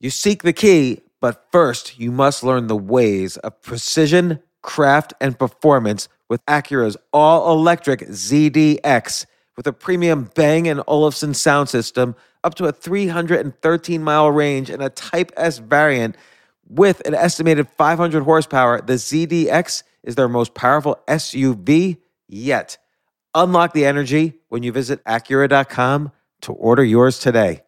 You seek the key, but first you must learn the ways of precision, craft, and performance with Acura's all-electric ZDX. With a premium Bang & Olufsen sound system, up to a 313-mile range, and a Type S variant with an estimated 500 horsepower, the ZDX is their most powerful SUV yet. Unlock the energy when you visit Acura.com to order yours today.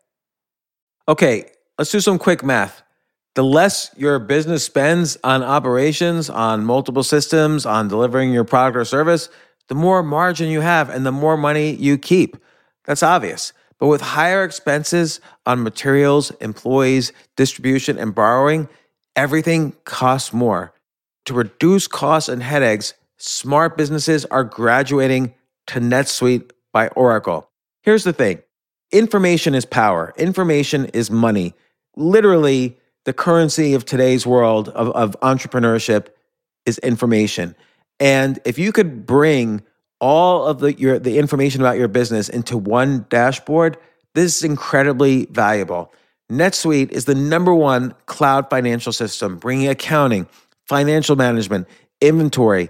Okay, let's do some quick math. The less your business spends on operations, on multiple systems, on delivering your product or service, the more margin you have and the more money you keep. That's obvious. But with higher expenses on materials, employees, distribution, and borrowing, everything costs more. To reduce costs and headaches, smart businesses are graduating to NetSuite by Oracle. Here's the thing. Information is power. Information is money. Literally, the currency of today's world of entrepreneurship is information. And if you could bring all of the information about your business into one dashboard, this is incredibly valuable. NetSuite is the #1 cloud financial system, bringing accounting, financial management, inventory,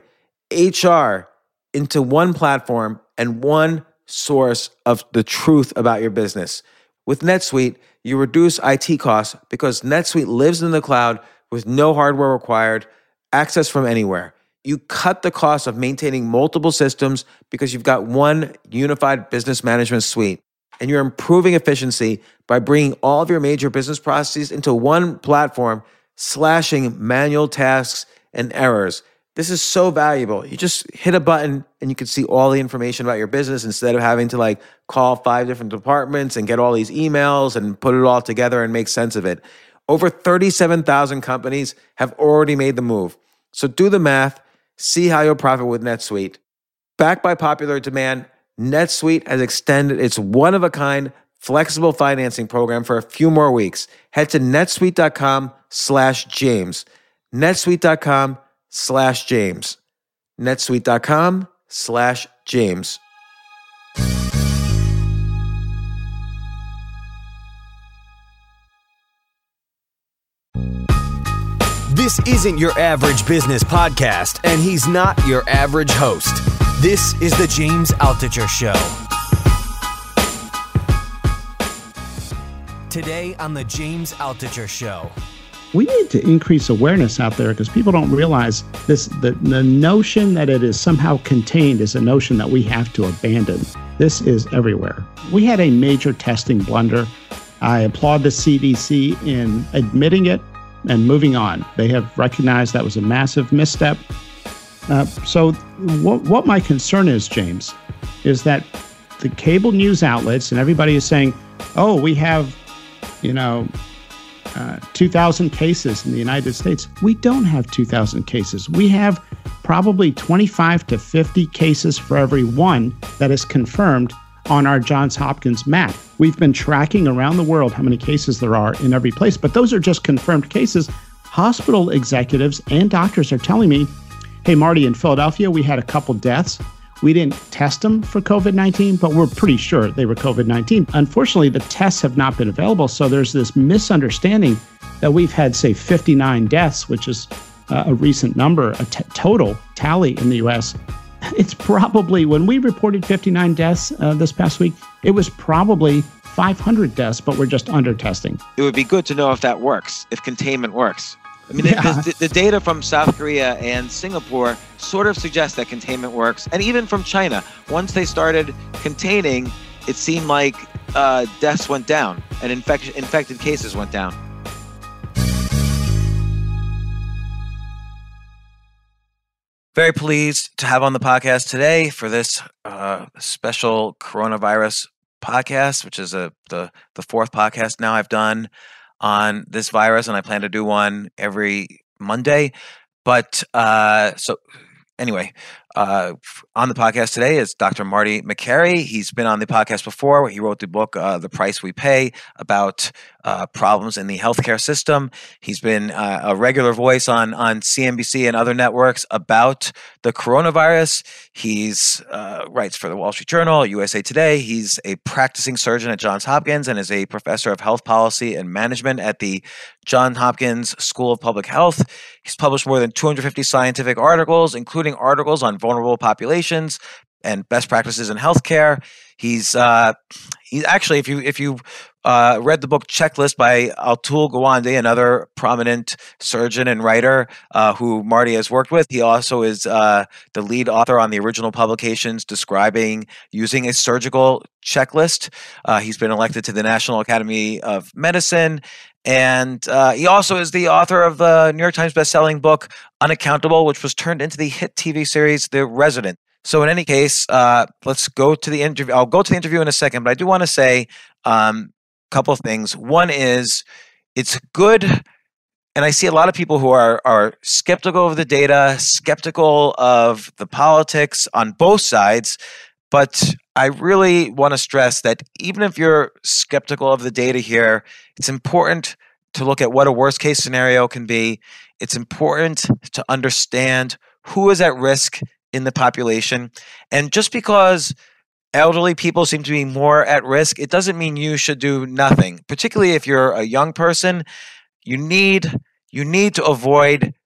HR into one platform and one source of the truth about your business. With NetSuite, you reduce IT costs because NetSuite lives in the cloud with no hardware required, access from anywhere. You cut the cost of maintaining multiple systems because you've got one unified business management suite. And you're improving efficiency by bringing all of your major business processes into one platform, slashing manual tasks and errors. This is so valuable. You just hit a button and you can see all the information about your business instead of having to call 5 different departments and get all these emails and put it all together and make sense of it. Over 37,000 companies have already made the move. So do the math, see how you'll profit with NetSuite. Backed by popular demand, NetSuite has extended its one-of-a-kind flexible financing program for a few more weeks. Head to netsuite.com/James. netsuite.com/James. netsuite.com/James. This isn't your average business podcast, and he's not your average host. This is the James Altucher Show. Today on the James Altucher Show. We need to increase awareness out there because people don't realize this. The notion that it is somehow contained is a notion that we have to abandon. This is everywhere. We had a major testing blunder. I applaud the CDC in admitting it and moving on. They have recognized that was a massive misstep. So what my concern is, James, is that the cable news outlets and everybody is saying, oh, we have, 2,000 cases in the United States. We don't have 2,000 cases. We have probably 25 to 50 cases for every one that is confirmed on our Johns Hopkins map. We've been tracking around the world how many cases there are in every place, but those are just confirmed cases. Hospital executives and doctors are telling me, hey, Marty, in Philadelphia, we had a couple deaths. We didn't test them for COVID-19, but we're pretty sure they were COVID-19. Unfortunately, the tests have not been available, so there's this misunderstanding that we've had, say, 59 deaths, which is a recent number, a total tally in the U.S. It's probably, when we reported 59 deaths this past week, it was probably 500 deaths, but we're just under testing. It would be good to know if that works, if containment works. I mean, the data from South Korea and Singapore sort of suggests that containment works. And even from China, once they started containing, it seemed like deaths went down and infected cases went down. Very pleased to have on the podcast today for this special coronavirus podcast, which is the 4th podcast now I've done on this virus, and I plan to do one every Monday. But so anyway, On the podcast today is Dr. Marty Makary. He's been on the podcast before. He wrote the book, The Price We Pay, about problems in the healthcare system. He's been a regular voice on CNBC and other networks about the coronavirus. He's writes for the Wall Street Journal, USA Today. He's a practicing surgeon at Johns Hopkins and is a professor of health policy and management at the Johns Hopkins School of Public Health. He's published more than 250 scientific articles, including articles on vulnerable populations and best practices in healthcare. He's actually, if you read the book Checklist by Atul Gawande, another prominent surgeon and writer who Marty has worked with, he also is the lead author on the original publications describing using a surgical checklist. He's been elected to the National Academy of Medicine. And he also is the author of the New York Times bestselling book Unaccountable, which was turned into the hit TV series The Resident. So in any case, let's go to the interview. I'll go to the interview in a second, but I do want to say a couple of things. One is it's good, and I see a lot of people who are skeptical of the data, skeptical of the politics on both sides, but I really want to stress that even if you're skeptical of the data here, it's important to look at what a worst case scenario can be. It's important to understand who is at risk in the population. And just because elderly people seem to be more at risk, it doesn't mean you should do nothing. Particularly if you're a young person, you need to avoid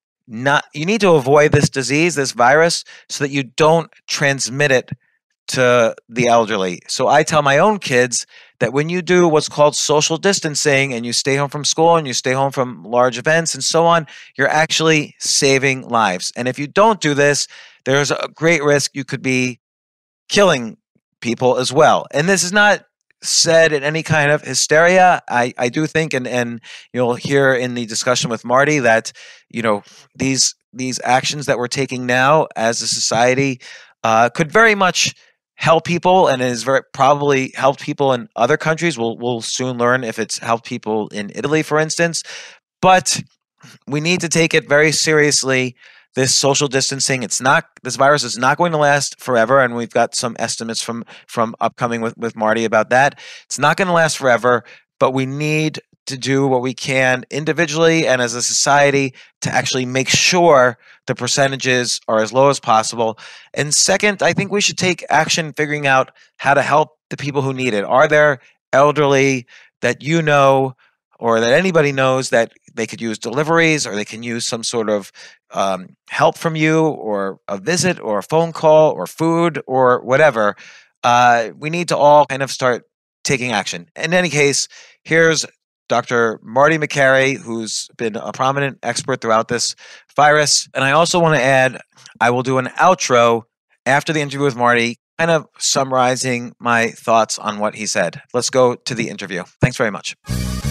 this disease, this virus, so that you don't transmit it to the elderly. So I tell my own kids that when you do what's called social distancing and you stay home from school and you stay home from large events and so on, you're actually saving lives. And if you don't do this, there's a great risk you could be killing people as well. And this is not said in any kind of hysteria. I do think, and you'll hear in the discussion with Marty that, these actions that we're taking now as a society could very much help people, and it has very probably helped people in other countries. We'll soon learn if it's helped people in Italy, for instance. But we need to take it very seriously. This social distancing, this virus is not going to last forever, and we've got some estimates from upcoming with Marty about that. It's not going to last forever, but we need to do what we can individually and as a society to actually make sure the percentages are as low as possible. And second, I think we should take action figuring out how to help the people who need it. Are there elderly that or that anybody knows that they could use deliveries, or they can use some sort of help from you, or a visit, or a phone call, or food, or whatever? We need to all kind of start taking action. In any case, here's Dr. Marty Makary, who's been a prominent expert throughout this virus. And I also want to add, I will do an outro after the interview with Marty, kind of summarizing my thoughts on what he said. Let's go to the interview. Thanks very much.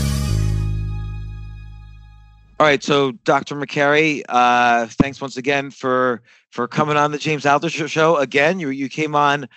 All right, so Dr. Makary, thanks once again for coming on the James Altucher Show again. You came on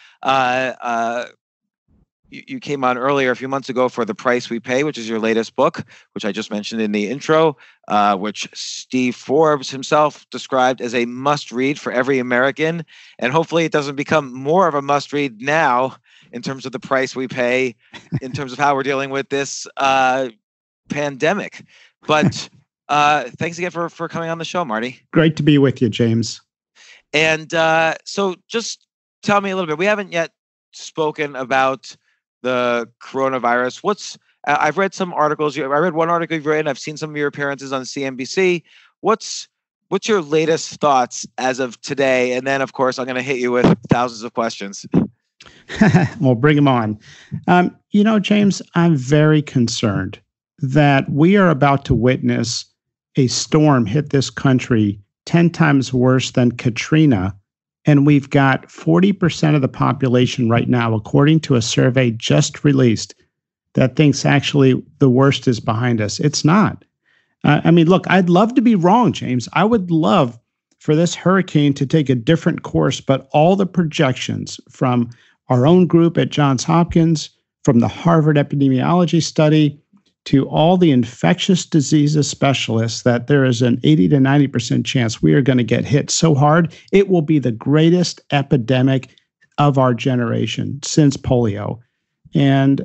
you came on earlier a few months ago for The Price We Pay, which is your latest book, which I just mentioned in the intro, which Steve Forbes himself described as a must-read for every American. And hopefully it doesn't become more of a must-read now in terms of the price we pay, in terms of how we're dealing with this pandemic. But thanks again for coming on the show, Marty. Great to be with you, James. And so just tell me a little bit. We haven't yet spoken about the coronavirus. I've read some articles. I read one article you've written. I've seen some of your appearances on CNBC. What's your latest thoughts as of today? And then, of course, I'm going to hit you with thousands of questions. Well, bring them on. James, I'm very concerned that we are about to witness a storm hit this country 10 times worse than Katrina. And we've got 40% of the population right now, according to a survey just released, that thinks actually the worst is behind us. It's not. Look, I'd love to be wrong, James. I would love for this hurricane to take a different course, but all the projections from our own group at Johns Hopkins, from the Harvard epidemiology study, to all the infectious diseases specialists that there is an 80 to 90% chance we are going to get hit so hard, it will be the greatest epidemic of our generation since polio. And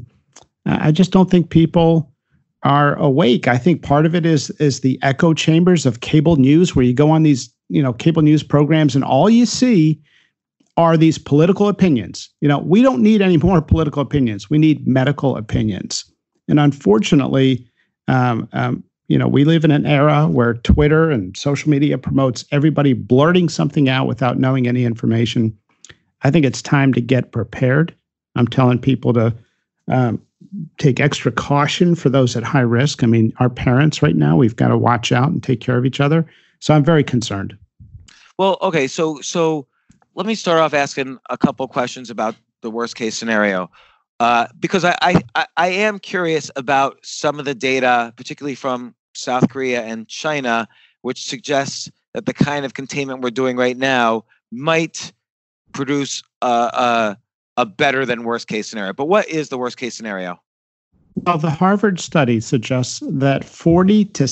I just don't think people are awake. I think part of it is the echo chambers of cable news, where you go on these, cable news programs and all you see are these political opinions. We don't need any more political opinions. We need medical opinions. And unfortunately, we live in an era where Twitter and social media promotes everybody blurting something out without knowing any information. I think it's time to get prepared. I'm telling people to take extra caution for those at high risk. I mean, our parents right now, we've got to watch out and take care of each other. So I'm very concerned. Well, okay. So let me start off asking a couple questions about the worst case scenario. Because I am curious about some of the data, particularly from South Korea and China, which suggests that the kind of containment we're doing right now might produce a better than worst case scenario. But what is the worst case scenario? Well, the Harvard study suggests that 40 to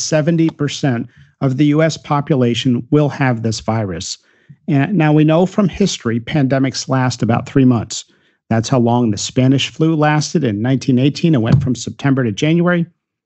70% of the U.S. population will have this virus. And now we know from history, pandemics last about 3 months. That's how long the Spanish flu lasted in 1918. It went from September to January.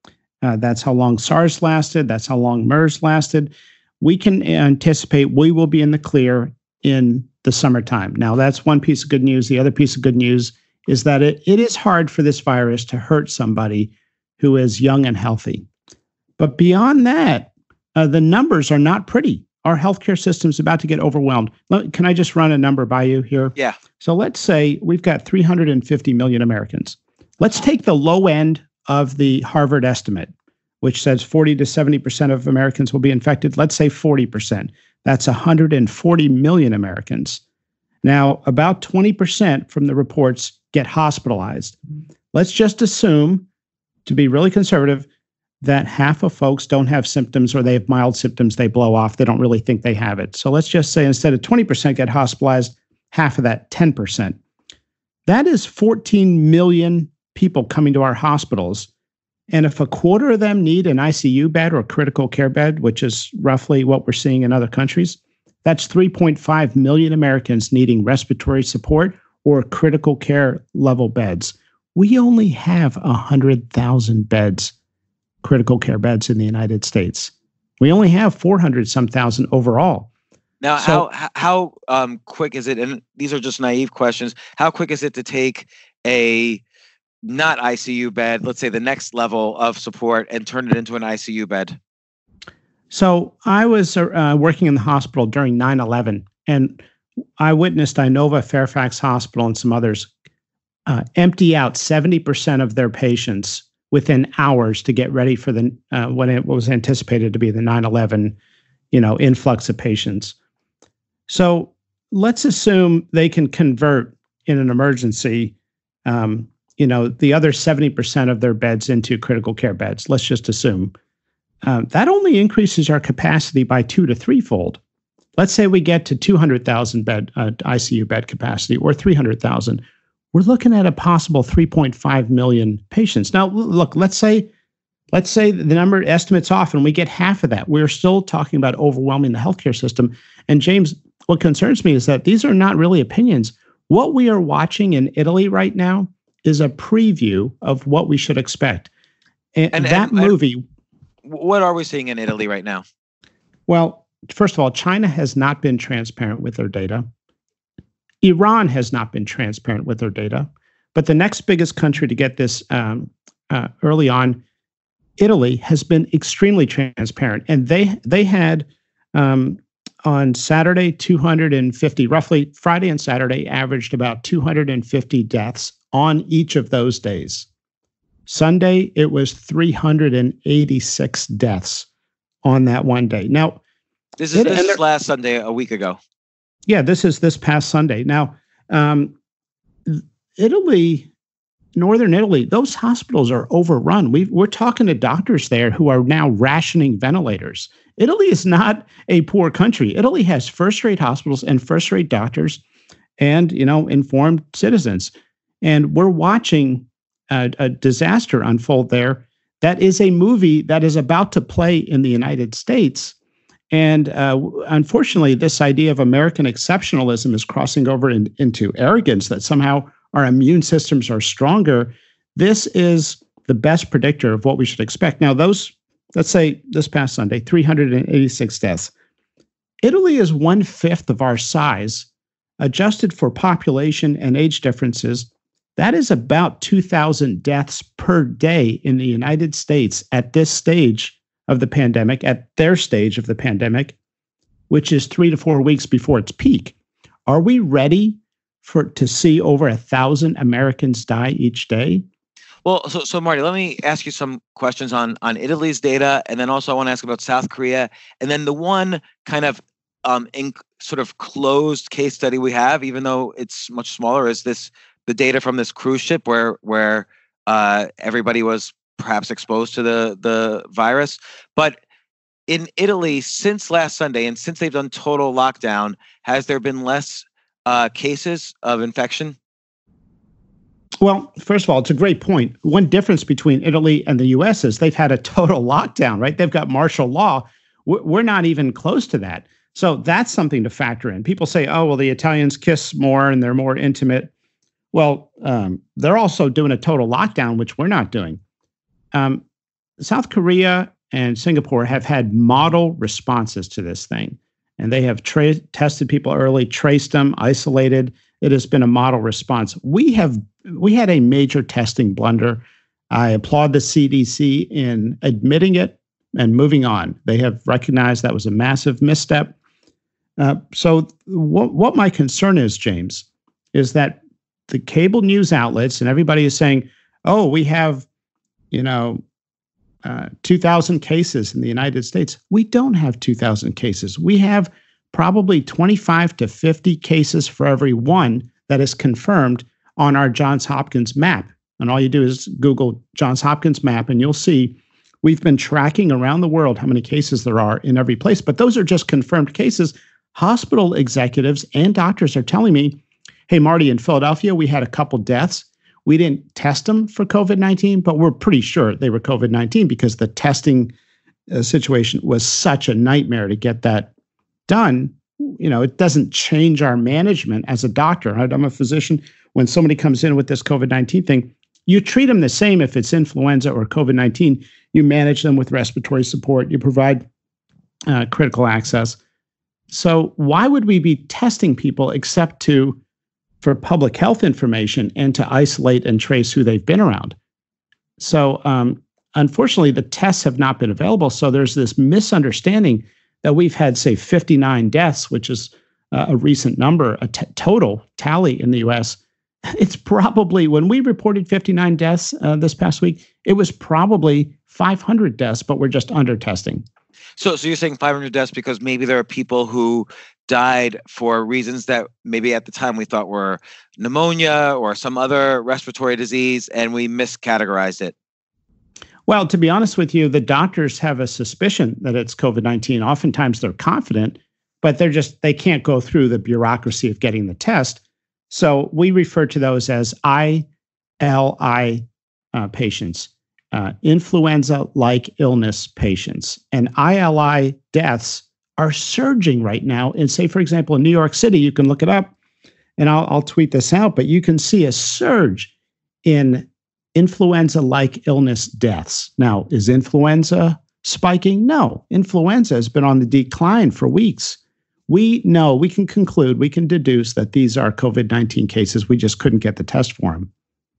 That's how long SARS lasted. That's how long MERS lasted. We can anticipate we will be in the clear in the summertime. Now, that's one piece of good news. The other piece of good news is that it is hard for this virus to hurt somebody who is young and healthy. But beyond that, the numbers are not pretty. Our healthcare system is about to get overwhelmed. Can I just run a number by you here? Yeah. So let's say we've got 350 million Americans. Let's take the low end of the Harvard estimate, which says 40 to 70% of Americans will be infected. Let's say 40%. That's 140 million Americans. Now, about 20% from the reports get hospitalized. Let's just assume, to be really conservative, that half of folks don't have symptoms, or they have mild symptoms, they blow off, they don't really think they have it. So let's just say instead of 20% get hospitalized, half of that, 10%. That is 14 million people coming to our hospitals. And if a quarter of them need an ICU bed or a critical care bed, which is roughly what we're seeing in other countries, that's 3.5 million Americans needing respiratory support or critical care level beds. We only have 100,000 beds, critical care beds in the United States. We only have 400-some-thousand overall. Now, how quick is it? And these are just naive questions. How quick is it to take a not ICU bed, let's say the next level of support, and turn it into an ICU bed? So I was working in the hospital during 9/11, and I witnessed Inova Fairfax Hospital and some others empty out 70% of their patients within hours to get ready for the what was anticipated to be the 9/11, influx of patients. So let's assume they can convert in an emergency, the other 70% of their beds into critical care beds. Let's just assume that only increases our capacity by 2 to 3-fold. Let's say we get to 200,000 bed ICU bed capacity, or 300,000. We're looking at a possible 3.5 million patients. Now, look, let's say the number estimate's off and we get half of that. We're still talking about overwhelming the healthcare system. And James, what concerns me is that these are not really opinions. What we are watching in Italy right now is a preview of what we should expect. And that movie. What are we seeing in Italy right now? Well, first of all, China has not been transparent with their data. Iran has not been transparent with their data. But the next biggest country to get this early on, Italy, has been extremely transparent. And they had on Saturday 250, roughly Friday and Saturday averaged about 250 deaths on each of those days. Sunday, it was 386 deaths on that one day. Now, this is last Sunday, a week ago. Yeah, this is this past Sunday. Now, Italy, Northern Italy, those hospitals are overrun. We're talking to doctors there who are now rationing ventilators. Italy is not a poor country. Italy has first-rate hospitals and first-rate doctors and, informed citizens. And we're watching a disaster unfold there. that is a movie that is about to play in the United States. And unfortunately, this idea of American exceptionalism is crossing over into arrogance, that somehow our immune systems are stronger. This is the best predictor of what we should expect. Now, let's say this past Sunday, 386 deaths. Italy is 1/5 of our size, adjusted for population and age differences. That is about 2,000 deaths per day in the United States at this stage of the pandemic, at their stage of the pandemic, which is 3 to 4 weeks before its peak. Are we ready to see over 1,000 Americans die each day? Well, so Marty, let me ask you some questions on Italy's data, and then also I want to ask about South Korea, and then the one kind of sort of closed case study we have, even though it's much smaller, is the data from this cruise ship where everybody was perhaps exposed to the virus. But in Italy, since last Sunday and since they've done total lockdown, has there been less cases of infection? Well, first of all, it's a great point. One difference between Italy and the U.S. is they've had a total lockdown, right? They've got martial law. We're not even close to that. So that's something to factor in. People say, oh, well, the Italians kiss more and they're more intimate. Well, they're also doing a total lockdown, which we're not doing. South Korea and Singapore have had model responses to this thing, and they have tested people early, traced them, isolated. It has been a model response. We had a major testing blunder. I applaud the CDC in admitting it and moving on. They have recognized that was a massive misstep. So what my concern is, James, is that the cable news outlets and everybody is saying, oh, we have, 2,000 cases in the United States. We don't have 2,000 cases. We have probably 25 to 50 cases for every one that is confirmed on our Johns Hopkins map. And all you do is Google Johns Hopkins map, and you'll see we've been tracking around the world how many cases there are in every place. But those are just confirmed cases. Hospital executives and doctors are telling me, hey, Marty, in Philadelphia, we had a couple deaths. We didn't test them for COVID-19, but we're pretty sure they were COVID-19 because the testing situation was such a nightmare to get that done. It doesn't change our management as a doctor. I'm a physician. When somebody comes in with this COVID-19 thing, you treat them the same if it's influenza or COVID-19. You manage them with respiratory support. You provide critical access. So why would we be testing people except for public health information and to isolate and trace who they've been around? So unfortunately, the tests have not been available. So there's this misunderstanding that we've had, say, 59 deaths, which is a recent number, total tally in the U.S. It's probably, when we reported 59 deaths this past week, it was probably 500 deaths, but we're just under testing. So you're saying 500 deaths because maybe there are people who died for reasons that maybe at the time we thought were pneumonia or some other respiratory disease, and we miscategorized it? Well, to be honest with you, the doctors have a suspicion that it's COVID-19. Oftentimes they're confident, but they can't go through the bureaucracy of getting the test. So we refer to those as ILI patients, influenza-like illness patients. And ILI deaths are surging right now. And say, for example, in New York City, you can look it up, and I'll tweet this out, but you can see a surge in influenza-like illness deaths. Now, is influenza spiking? No. Influenza has been on the decline for weeks. We know, we can conclude, we can deduce that these are COVID-19 cases. We just couldn't get the test for them.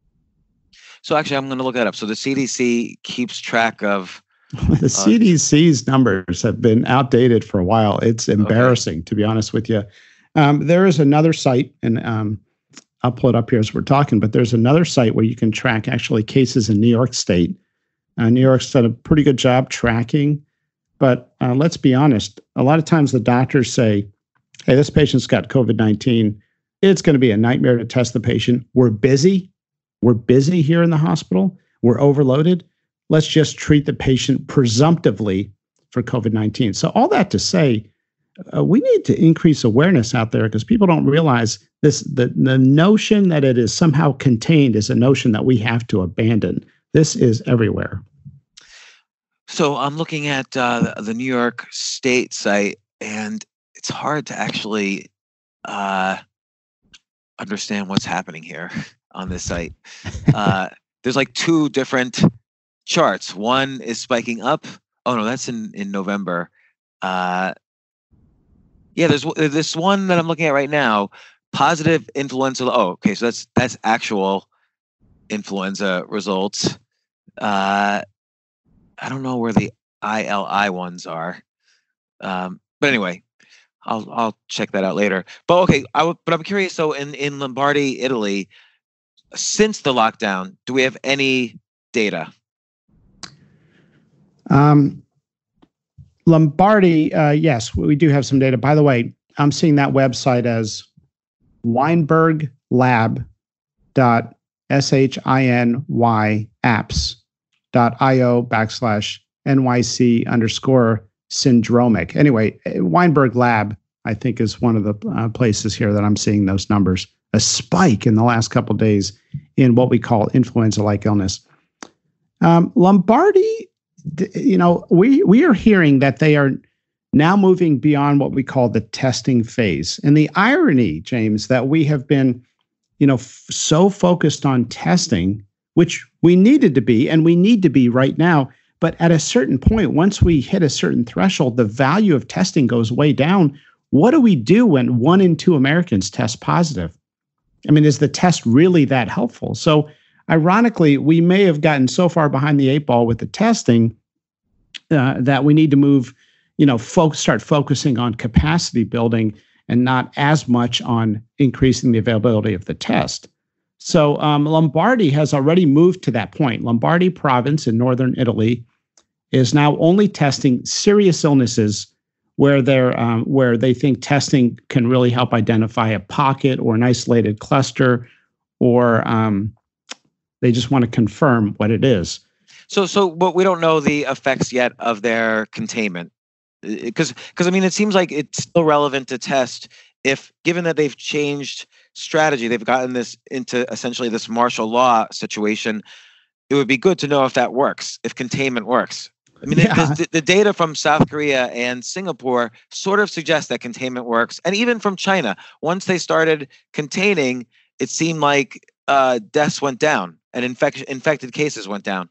So actually, I'm going to look that up. So the CDC keeps track of... The CDC's numbers have been outdated for a while. It's embarrassing, to be honest with you. There is another site, and I'll pull it up here as we're talking, but there's another site where you can track actually cases in New York State. New York's done a pretty good job tracking, but let's be honest. A lot of times the doctors say, hey, this patient's got COVID-19. It's going to be a nightmare to test the patient. We're busy. We're busy here in the hospital. We're overloaded. Let's just treat the patient presumptively for COVID-19. So all that to say, we need to increase awareness out there because people don't realize this. The notion that it is somehow contained is a notion that we have to abandon. This is everywhere. So I'm looking at the New York State site, and it's hard to actually understand what's happening here on this site. There's like two different charts. One is spiking up. Oh no, that's in November. There's this one that I'm looking at right now. Positive influenza. Oh, okay, so that's actual influenza results. I don't know where the ILI ones are, but anyway, I'll check that out later. But okay, but I'm curious. So in Lombardy, Italy, since the lockdown, do we have any data? Lombardy, yes, we do have some data. By the way, I'm seeing that website as weinberglab.shinyapps.io/NYC_syndromic. Anyway, Weinberg Lab, I think, is one of the places here that I'm seeing those numbers. A spike in the last couple of days in what we call influenza-like illness. Lombardy, we are hearing that they are now moving beyond what we call the testing phase. And the irony, James, that we have been, so focused on testing, which we needed to be, and we need to be right now. But at a certain point, once we hit a certain threshold, the value of testing goes way down. What do we do when 1 in 2 Americans test positive? I mean, is the test really that helpful? So ironically, we may have gotten so far behind the 8 ball with the testing that we need to move, start focusing on capacity building and not as much on increasing the availability of the test. So Lombardy has already moved to that point. Lombardy province in northern Italy is now only testing serious illnesses where they think testing can really help identify a pocket or an isolated cluster, or they just want to confirm what it is. But we don't know the effects yet of their containment, because I mean, it seems like it's still relevant to test if, given that they've changed strategy, they've gotten this into essentially this martial law situation. It would be good to know if that works, if containment works. I mean, the data from South Korea and Singapore sort of suggests that containment works, and even from China, once they started containing, it seemed like deaths went down and infected cases went down.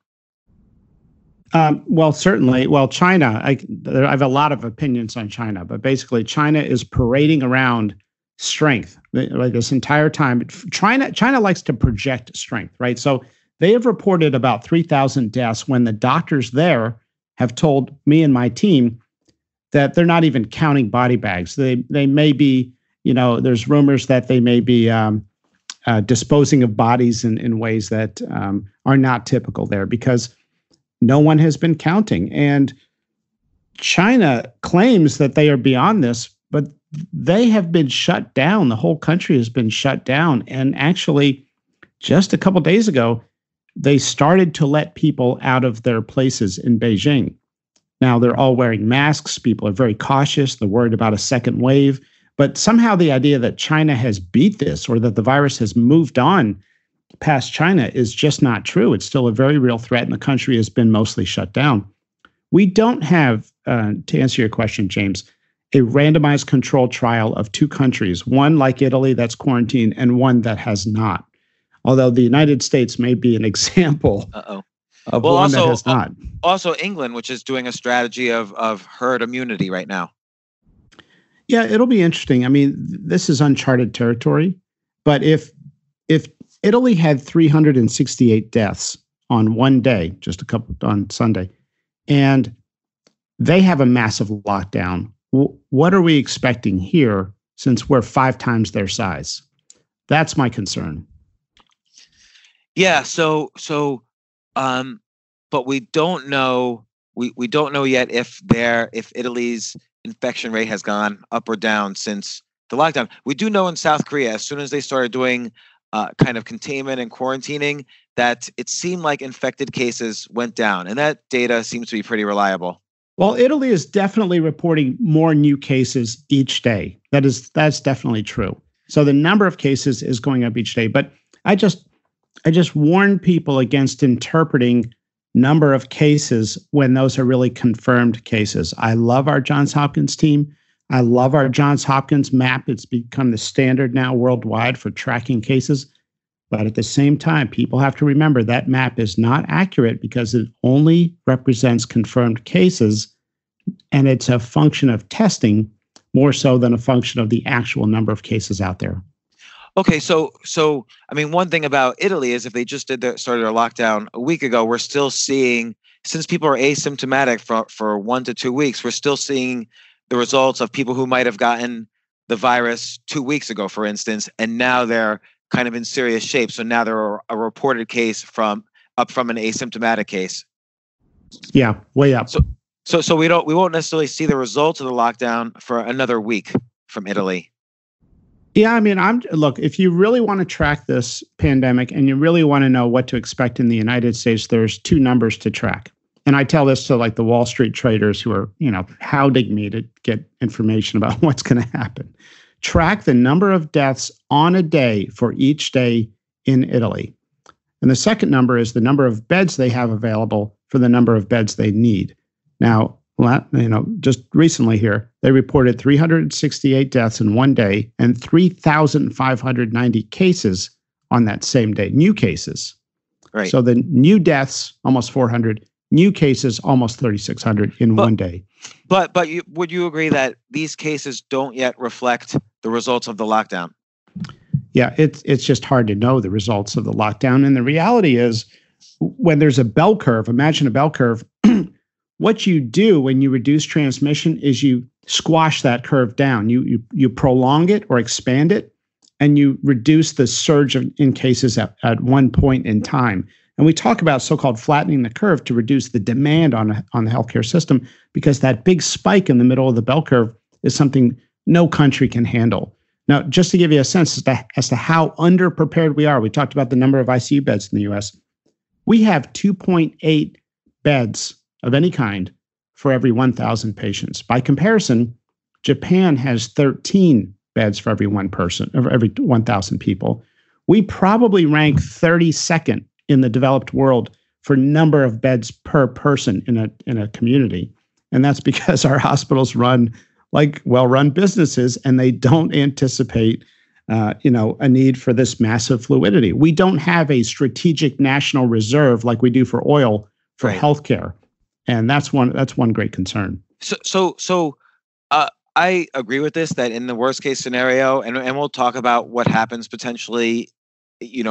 Well, certainly. Well, China, I have a lot of opinions on China, but basically China is parading around strength like this entire time. China likes to project strength, right? So they have reported about 3,000 deaths when the doctors there have told me and my team that they're not even counting body bags. They may be, there's rumors that they may be disposing of bodies in ways that are not typical there, because no one has been counting. And China claims that they are beyond this, but they have been shut down. The whole country has been shut down. And actually, just a couple of days ago, they started to let people out of their places in Beijing. Now, they're all wearing masks. People are very cautious. They're worried about a second wave. But somehow the idea that China has beat this, or that the virus has moved on past China, is just not true. It's still a very real threat, and the country has been mostly shut down. We don't have, to answer your question, James, a randomized controlled trial of 2 countries, one like Italy that's quarantined and one that has not. Although the United States may be an example of one that has not. Also England, which is doing a strategy of herd immunity right now. Yeah, it'll be interesting. I mean, this is uncharted territory, but if Italy had 368 deaths on one day, on Sunday, and they have a massive lockdown, what are we expecting here since we're 5 times their size? That's my concern. Yeah. But we don't know. We don't know yet if Italy's infection rate has gone up or down since the lockdown. We do know in South Korea, as soon as they started doing kind of containment and quarantining, that it seemed like infected cases went down, and that data seems to be pretty reliable. Well, Italy is definitely reporting more new cases each day. That's definitely true. So the number of cases is going up each day. But I just warn people against interpreting number of cases when those are really confirmed cases. I love our Johns Hopkins team. I love our Johns Hopkins map. It's become the standard now worldwide for tracking cases. But at the same time, people have to remember that map is not accurate because it only represents confirmed cases, and it's a function of testing more so than a function of the actual number of cases out there. Okay, so I mean, one thing about Italy is if they just started their lockdown a week ago, we're still seeing, since people are asymptomatic for 1 to 2 weeks, we're still seeing the results of people who might have gotten the virus 2 weeks ago, for instance, and now they're kind of in serious shape. So now they're a reported case from an asymptomatic case. Yeah, way up. So we won't necessarily see the results of the lockdown for another week from Italy. Yeah, I mean, look, if you really want to track this pandemic and you really want to know what to expect in the United States, there's 2 numbers to track. And I tell this to like the Wall Street traders who are, hounding me to get information about what's going to happen. Track the number of deaths on a day for each day in Italy. And the second number is the number of beds they have available for the number of beds they need. Now, just recently here, they reported 368 deaths in one day and 3,590 cases on that same day, new cases. Right. So the new deaths, almost 400, new cases, almost 3,600 in one day. But would you agree that these cases don't yet reflect the results of the lockdown? Yeah, it's just hard to know the results of the lockdown. And the reality is, when there's a bell curve, imagine a bell curve, what you do when you reduce transmission is you squash that curve down. You prolong it or expand it, and you reduce the surge in cases at one point in time. And we talk about so-called flattening the curve to reduce the demand on the healthcare system, because that big spike in the middle of the bell curve is something no country can handle. Now, just to give you a sense as to how underprepared we are, we talked about the number of ICU beds in the U.S. We have 2.8 beds of any kind for every 1,000 patients. By comparison, Japan has 13 beds for every 1,000 people. We probably rank 32nd in the developed world for number of beds per person in a community. And that's because our hospitals run like well-run businesses, and they don't anticipate a need for this massive fluidity. We don't have a strategic national reserve like we do for oil for healthcare. And that's one great concern. So I agree with this, that in the worst case scenario, and we'll talk about what happens potentially, in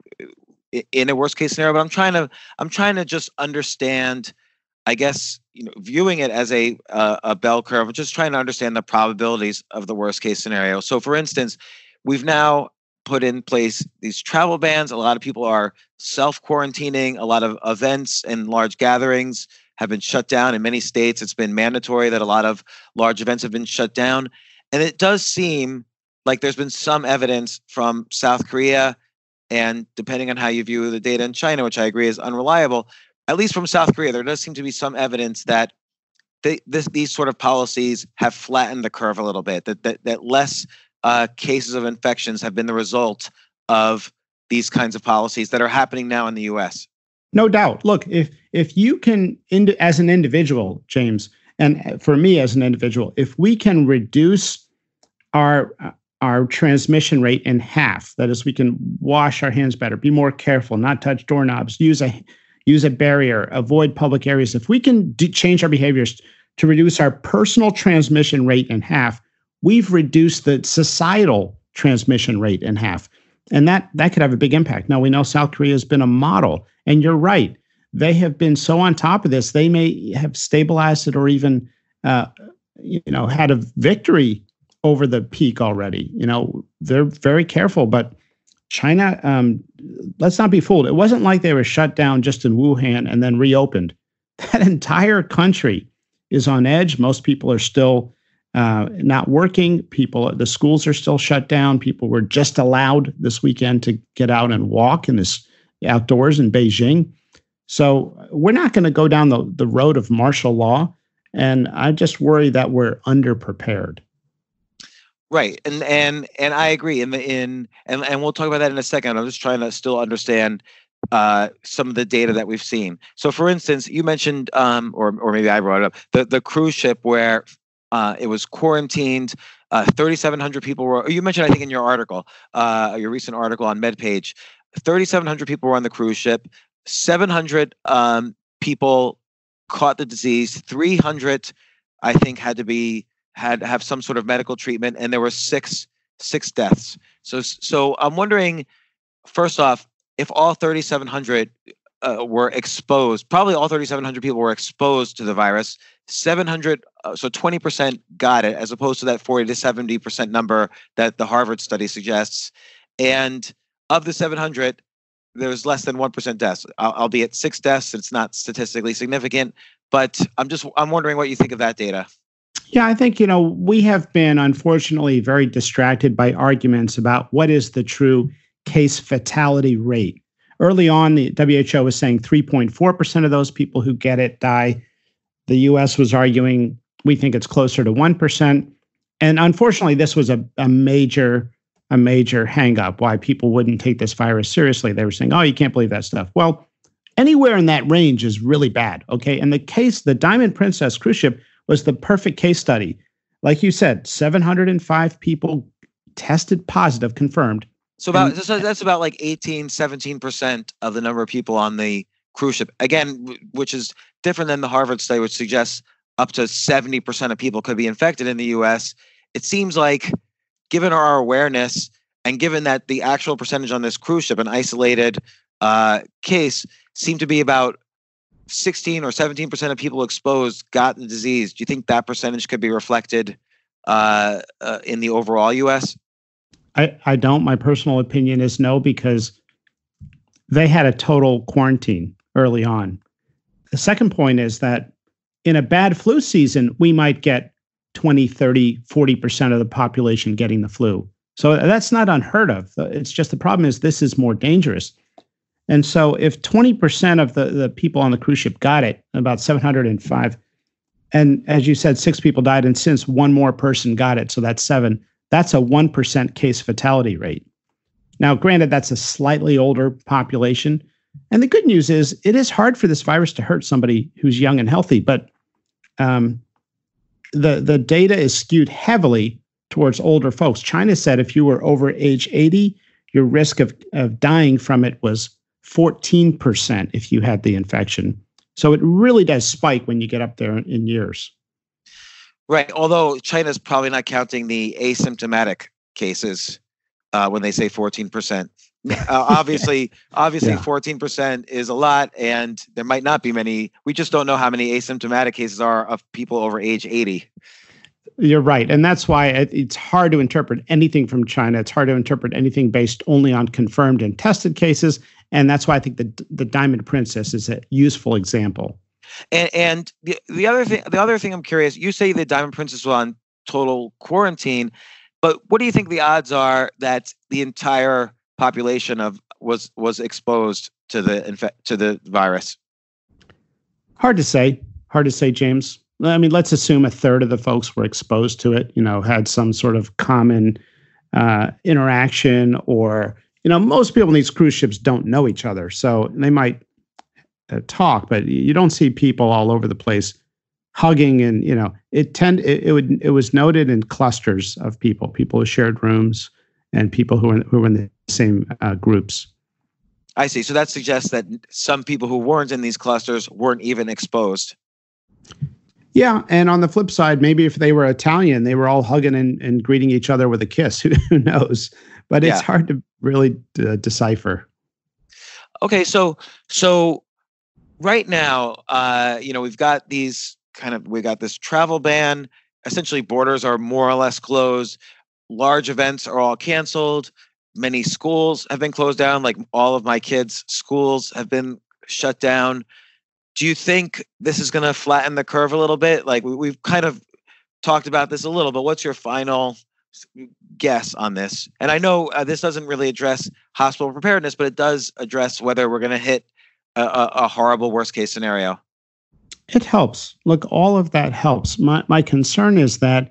a worst case scenario, but I'm trying to just understand, I guess, viewing it as a bell curve, just trying to understand the probabilities of the worst case scenario. So for instance, we've now put in place these travel bans. A lot of people are self-quarantining. A lot of events and large gatherings have been shut down. In many states, it's been mandatory that a lot of large events have been shut down. And it does seem like there's been some evidence from South Korea, and depending on how you view the data in China, which I agree is unreliable, at least from South Korea, there does seem to be some evidence that these sort of policies have flattened the curve a little bit, that less cases of infections have been the result of these kinds of policies that are happening now in the U.S. No doubt. Look, if you can, as an individual, James, and for me as an individual, if we can reduce our transmission rate in half, that is, we can wash our hands better, be more careful, not touch doorknobs, use a barrier, avoid public areas. If we can change our behaviors to reduce our personal transmission rate in half, we've reduced the societal transmission rate in half. And that could have a big impact. Now, we know South Korea has been a model, and you're right. They have been so on top of this, they may have stabilized it or even, had a victory over the peak already. They're very careful, but China, let's not be fooled. It wasn't like they were shut down just in Wuhan and then reopened. That entire country is on edge. Most people are still not working. The schools are still shut down. People were just allowed this weekend to get out and walk in this outdoors in Beijing. So we're not going to go down the road of martial law. And I just worry that we're underprepared. Right. And I agree. And we'll talk about that in a second. I'm just trying to still understand some of the data that we've seen. So, for instance, you mentioned, or maybe I brought it up, the cruise ship where it was quarantined. 3,700 people were. You mentioned, I think, in your article, your recent article on MedPage, 3,700 people were on the cruise ship. 700 people caught the disease. 300, I think, had to have some sort of medical treatment, and there were six deaths. So I'm wondering, first off, if all 3,700 were exposed, probably all 3,700 people were exposed to the virus. 700, so 20% got it, as opposed to that 40 to 70% number that the Harvard study suggests. And of the 700, there's less than 1% deaths, albeit 6 deaths. It's not statistically significant, but I'm wondering what you think of that data. Yeah, I think, we have been, unfortunately, very distracted by arguments about what is the true case fatality rate. Early on, the WHO was saying 3.4% of those people who get it die. The US was arguing, we think it's closer to 1%. And unfortunately, this was a major hang up why people wouldn't take this virus seriously. They were saying, oh, you can't believe that stuff. Well, anywhere in that range is really bad. Okay. And the Diamond Princess cruise ship was the perfect case study. Like you said, 705 people tested positive, confirmed. So that's about like 17% of the number of people on the cruise ship. Again, which is different than the Harvard study, which suggests up to 70% of people could be infected in the US. It seems like, given our awareness and given that the actual percentage on this cruise ship, an isolated case, seemed to be about 16 or 17% of people exposed got the disease. Do you think that percentage could be reflected in the overall US? I don't. My personal opinion is no, because they had a total quarantine early on. The second point is that in a bad flu season, we might get 20, 30, 40% of the population getting the flu. So that's not unheard of. It's just the problem is this is more dangerous. And so if 20% of the people on the cruise ship got it, about 705, and as you said, 6 people died, and since one more person got it, so that's 7, that's a 1% case fatality rate. Now, granted, that's a slightly older population. And the good news is it is hard for this virus to hurt somebody who's young and healthy, but the data is skewed heavily towards older folks. China said if you were over age 80, your risk of dying from it was 14% if you had the infection. So it really does spike when you get up there in years. Right. Although China's probably not counting the asymptomatic cases when they say 14%. Obviously, yeah. 14% is a lot, and there might not be many. We just don't know how many asymptomatic cases are of people over age 80. You're right. And that's why it's hard to interpret anything from China. It's hard to interpret anything based only on confirmed and tested cases. And that's why I think the Diamond Princess is a useful example. And the other thing I'm curious, you say the Diamond Princess was on total quarantine, but what do you think the odds are that the entire population was exposed to the virus? Hard to say, James. I mean, let's assume a third of the folks were exposed to it, had some sort of common interaction, or, most people in these cruise ships don't know each other. So they might talk, but you don't see people all over the place hugging. And, it was noted in clusters of people who shared rooms and people who were in the same groups. I see. So that suggests that some people who weren't in these clusters weren't even exposed. Yeah. And on the flip side, maybe if they were Italian, they were all hugging and greeting each other with a kiss. Who knows? But it's hard to really decipher. Okay. So right now, we've got this travel ban. Essentially, borders are more or less closed. Large events are all canceled. Many schools have been closed down. Like all of my kids' schools have been shut down. Do you think this is going to flatten the curve a little bit? Like we've kind of talked about this a little, but what's your final guess on this? And I know this doesn't really address hospital preparedness, but it does address whether we're going to hit a horrible worst case scenario. It helps. Look, all of that helps. My concern is that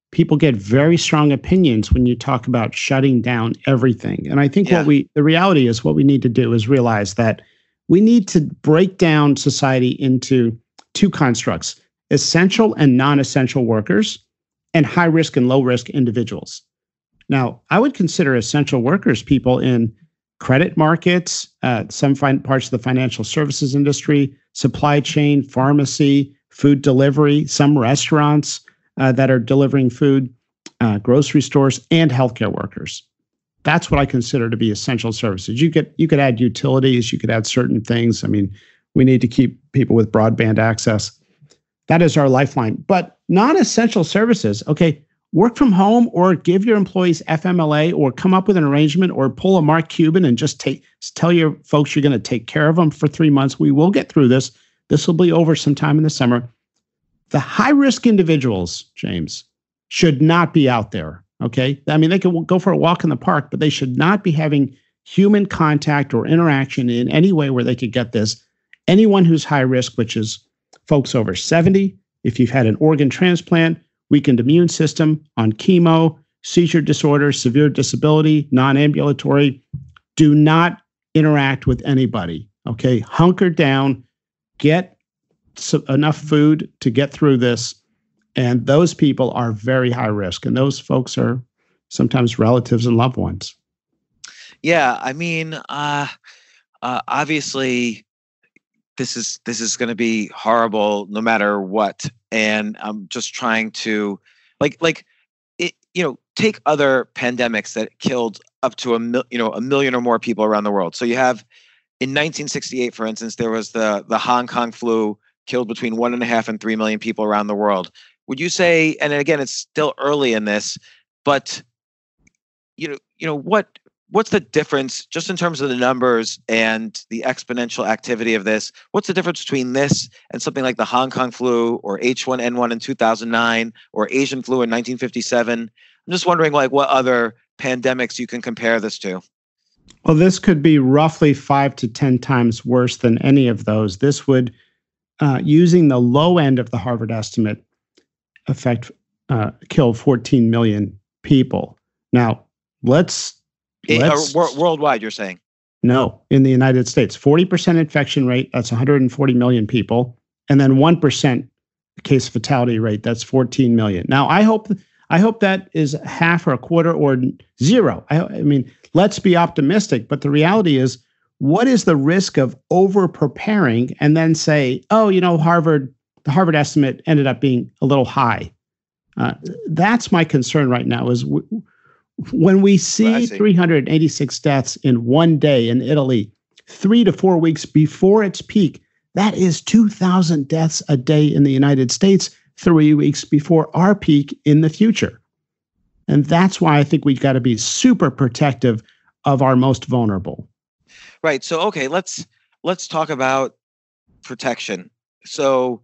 people get very strong opinions when you talk about shutting down everything. And I think the reality is what we need to do is realize that we need to break down society into two constructs: essential and non-essential workers, and high risk and low risk individuals. Now, I would consider essential workers people in credit markets, some parts of the financial services industry, supply chain, pharmacy, food delivery, some restaurants that are delivering food, grocery stores, and healthcare workers. That's what I consider to be essential services. You could add utilities, you could add certain things. I mean, we need to keep people with broadband access. That is our lifeline. But non-essential services, okay, work from home or give your employees FMLA or come up with an arrangement or pull a Mark Cuban and just tell your folks you're going to take care of them for 3 months. We will get through this. This will be over sometime in the summer. The high-risk individuals, James, should not be out there, okay? I mean, they can go for a walk in the park, but they should not be having human contact or interaction in any way where they could get this. Anyone who's high risk, which is folks over 70, if you've had an organ transplant, weakened immune system, on chemo, seizure disorder, severe disability, non-ambulatory, do not interact with anybody, okay? Hunker down, get enough food to get through this. And those people are very high risk. And those folks are sometimes relatives and loved ones. Yeah, I mean, obviously, this is going to be horrible no matter what. And I'm just trying to, take other pandemics that killed up to a million or more people around the world. So you have, in 1968, for instance, there was the Hong Kong flu, killed between 1.5 and 3 million people around the world. Would you say, and again, it's still early in this, but what's the difference just in terms of the numbers and the exponential activity of this? What's the difference between this and something like the Hong Kong flu or H1N1 in 2009 or Asian flu in 1957? I'm just wondering, what other pandemics you can compare this to. Well, this could be roughly 5 to 10 times worse than any of those. This would, using the low end of the Harvard estimate, kill 14 million people. Now, let's worldwide, you're saying? No, in the United States, 40% infection rate, that's 140 million people, and then 1% case fatality rate, that's 14 million. Now, I hope that is half or a quarter or zero. I mean, let's be optimistic, but the reality is, what is the risk of over preparing and then say, oh, the Harvard estimate ended up being a little high? That's my concern right now is when we see 386 deaths in one day in Italy, 3 to 4 weeks before its peak, that is 2,000 deaths a day in the United States, 3 weeks before our peak in the future. And that's why I think we've got to be super protective of our most vulnerable. Right. So, okay, let's talk about protection. So,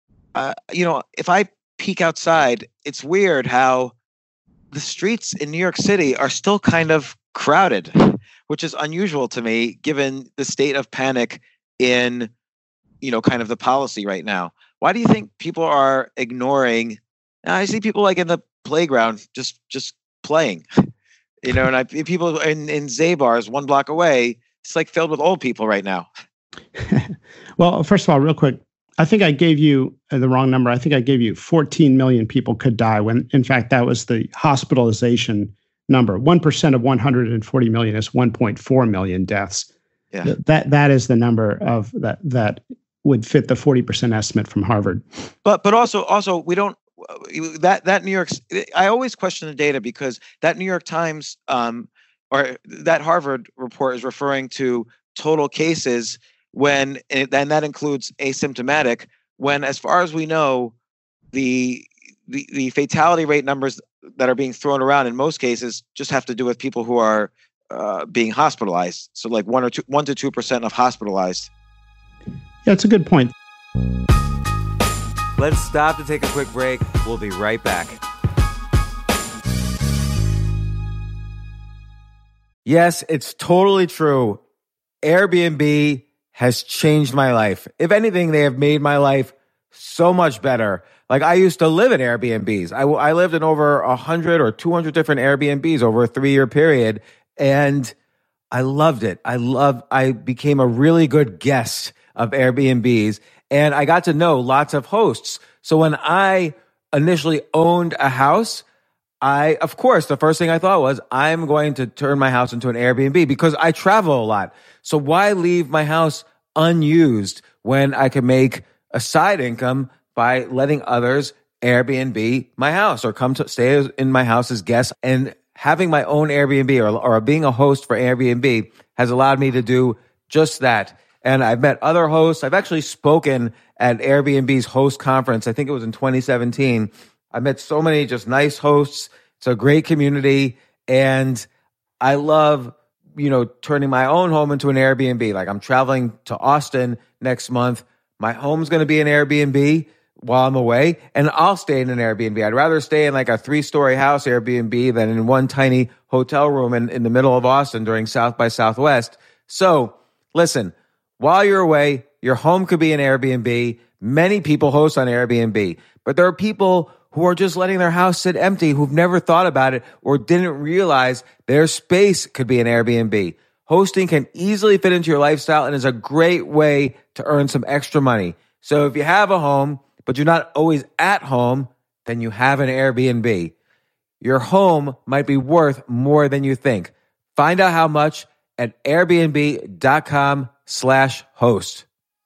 if I peek outside, it's weird how the streets in New York City are still kind of crowded, which is unusual to me, given the state of panic in, kind of the policy right now. Why do you think people are ignoring? I see people in the playground just playing, and people in Zabar's 1 block away. It's filled with old people right now. Well, first of all, real quick, I think I gave you the wrong number. I think I gave you 14 million people could die when, in fact, that was the hospitalization number. 1% of 140 million is 1.4 million deaths. Yeah. That is the number of that would fit the 40% estimate from Harvard. But also we don't that New York. I always question the data because that New York Times or that Harvard report is referring to total cases and that includes asymptomatic, when, as far as we know, the fatality rate numbers that are being thrown around in most cases just have to do with people who are being hospitalized. So 1 to 2% of hospitalized. Yeah, it's a good point. Let's stop to take a quick break. We'll be right back. Yes, it's totally true. Airbnb has changed my life. If anything, they have made my life so much better. Like, I used to live in Airbnbs. I lived in over 100 or 200 different Airbnbs over a 3-year period, and I loved it. I became a really good guest of Airbnbs, and I got to know lots of hosts. So when I initially owned a house, of course, the first thing I thought was, I'm going to turn my house into an Airbnb because I travel a lot. So why leave my house unused when I can make a side income by letting others Airbnb my house or come to stay in my house as guests? And having my own Airbnb or being a host for Airbnb has allowed me to do just that. And I've met other hosts. I've actually spoken at Airbnb's host conference. I think it was in 2017. I met so many just nice hosts. It's a great community. And I love, turning my own home into an Airbnb. Like, I'm traveling to Austin next month. My home's going to be an Airbnb while I'm away, and I'll stay in an Airbnb. I'd rather stay in like a 3-story house Airbnb than in one tiny hotel room in the middle of Austin during South by Southwest. So listen, while you're away, your home could be an Airbnb. Many people host on Airbnb, but there are people who are just letting their house sit empty, who've never thought about it or didn't realize their space could be an Airbnb. Hosting can easily fit into your lifestyle and is a great way to earn some extra money. So if you have a home, but you're not always at home, then you have an Airbnb. Your home might be worth more than you think. Find out how much at airbnb.com/host.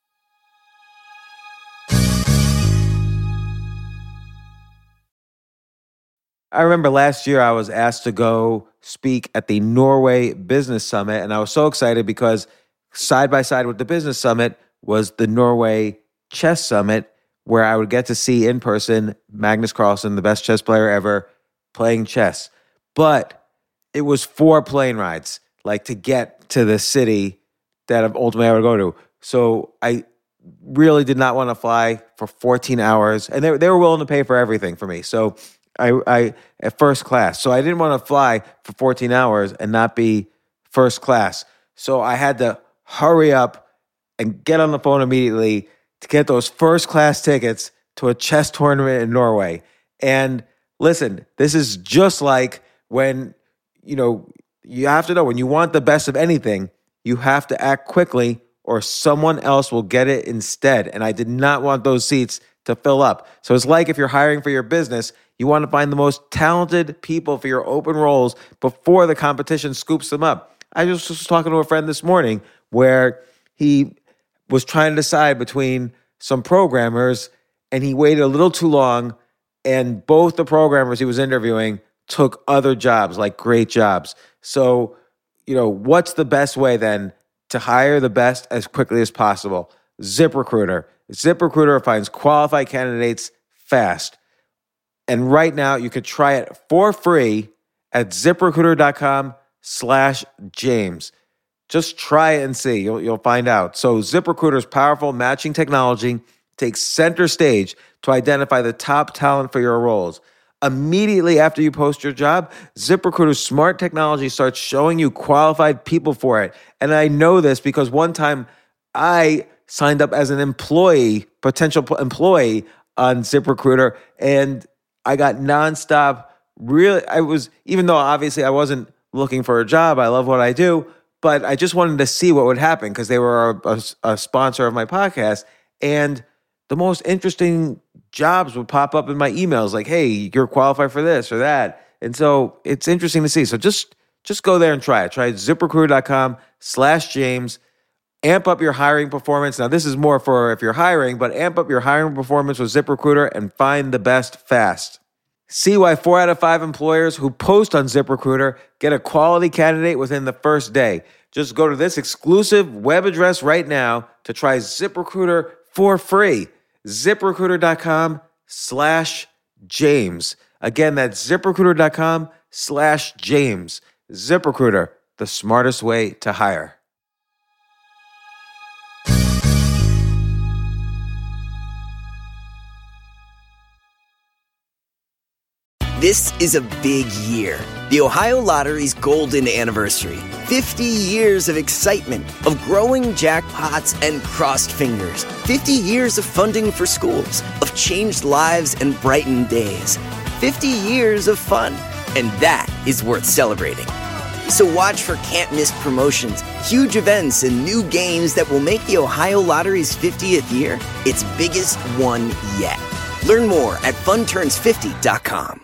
I remember last year I was asked to go speak at the Norway Business Summit, and I was so excited because side by side with the Business Summit was the Norway Chess Summit, where I would get to see in person Magnus Carlsen, the best chess player ever, playing chess. But it was 4 plane rides, like, to get to the city that ultimately I would go to. So I really did not want to fly for 14 hours, and they were willing to pay for everything for me. So I at first class. So I didn't want to fly for 14 hours and not be first class. So I had to hurry up and get on the phone immediately to get those first class tickets to a chess tournament in Norway. And listen, this is just like when, you have to know when you want the best of anything, you have to act quickly or someone else will get it instead. And I did not want those seats to fill up. So it's like if you're hiring for your business, you want to find the most talented people for your open roles before the competition scoops them up. I just was talking to a friend this morning where he was trying to decide between some programmers, and he waited a little too long, and both the programmers he was interviewing took other jobs, like great jobs. So, what's the best way then to hire the best as quickly as possible? ZipRecruiter. ZipRecruiter finds qualified candidates fast. And right now, you could try it for free at ZipRecruiter.com/James. Just try it and see. You'll find out. So ZipRecruiter's powerful matching technology takes center stage to identify the top talent for your roles. Immediately after you post your job, ZipRecruiter's smart technology starts showing you qualified people for it. And I know this because one time I signed up as an potential employee on ZipRecruiter, and I got nonstop. Even though obviously I wasn't looking for a job, I love what I do, but I just wanted to see what would happen because they were a sponsor of my podcast. And the most interesting jobs would pop up in my emails like, hey, you're qualified for this or that. And so it's interesting to see. So just go there and try it. Try ZipRecruiter.com/James. Amp up your hiring performance. Now, this is more for if you're hiring, but amp up your hiring performance with ZipRecruiter and find the best fast. See why 4 out of 5 employers who post on ZipRecruiter get a quality candidate within the first day. Just go to this exclusive web address right now to try ZipRecruiter for free. ZipRecruiter.com/James. Again, that's ZipRecruiter.com/James. ZipRecruiter, the smartest way to hire. This is a big year. The Ohio Lottery's golden anniversary. 50 years of excitement, of growing jackpots and crossed fingers. 50 years of funding for schools, of changed lives and brightened days. 50 years of fun. And that is worth celebrating. So watch for can't-miss promotions, huge events, and new games that will make the Ohio Lottery's 50th year its biggest one yet. Learn more at funturns50.com.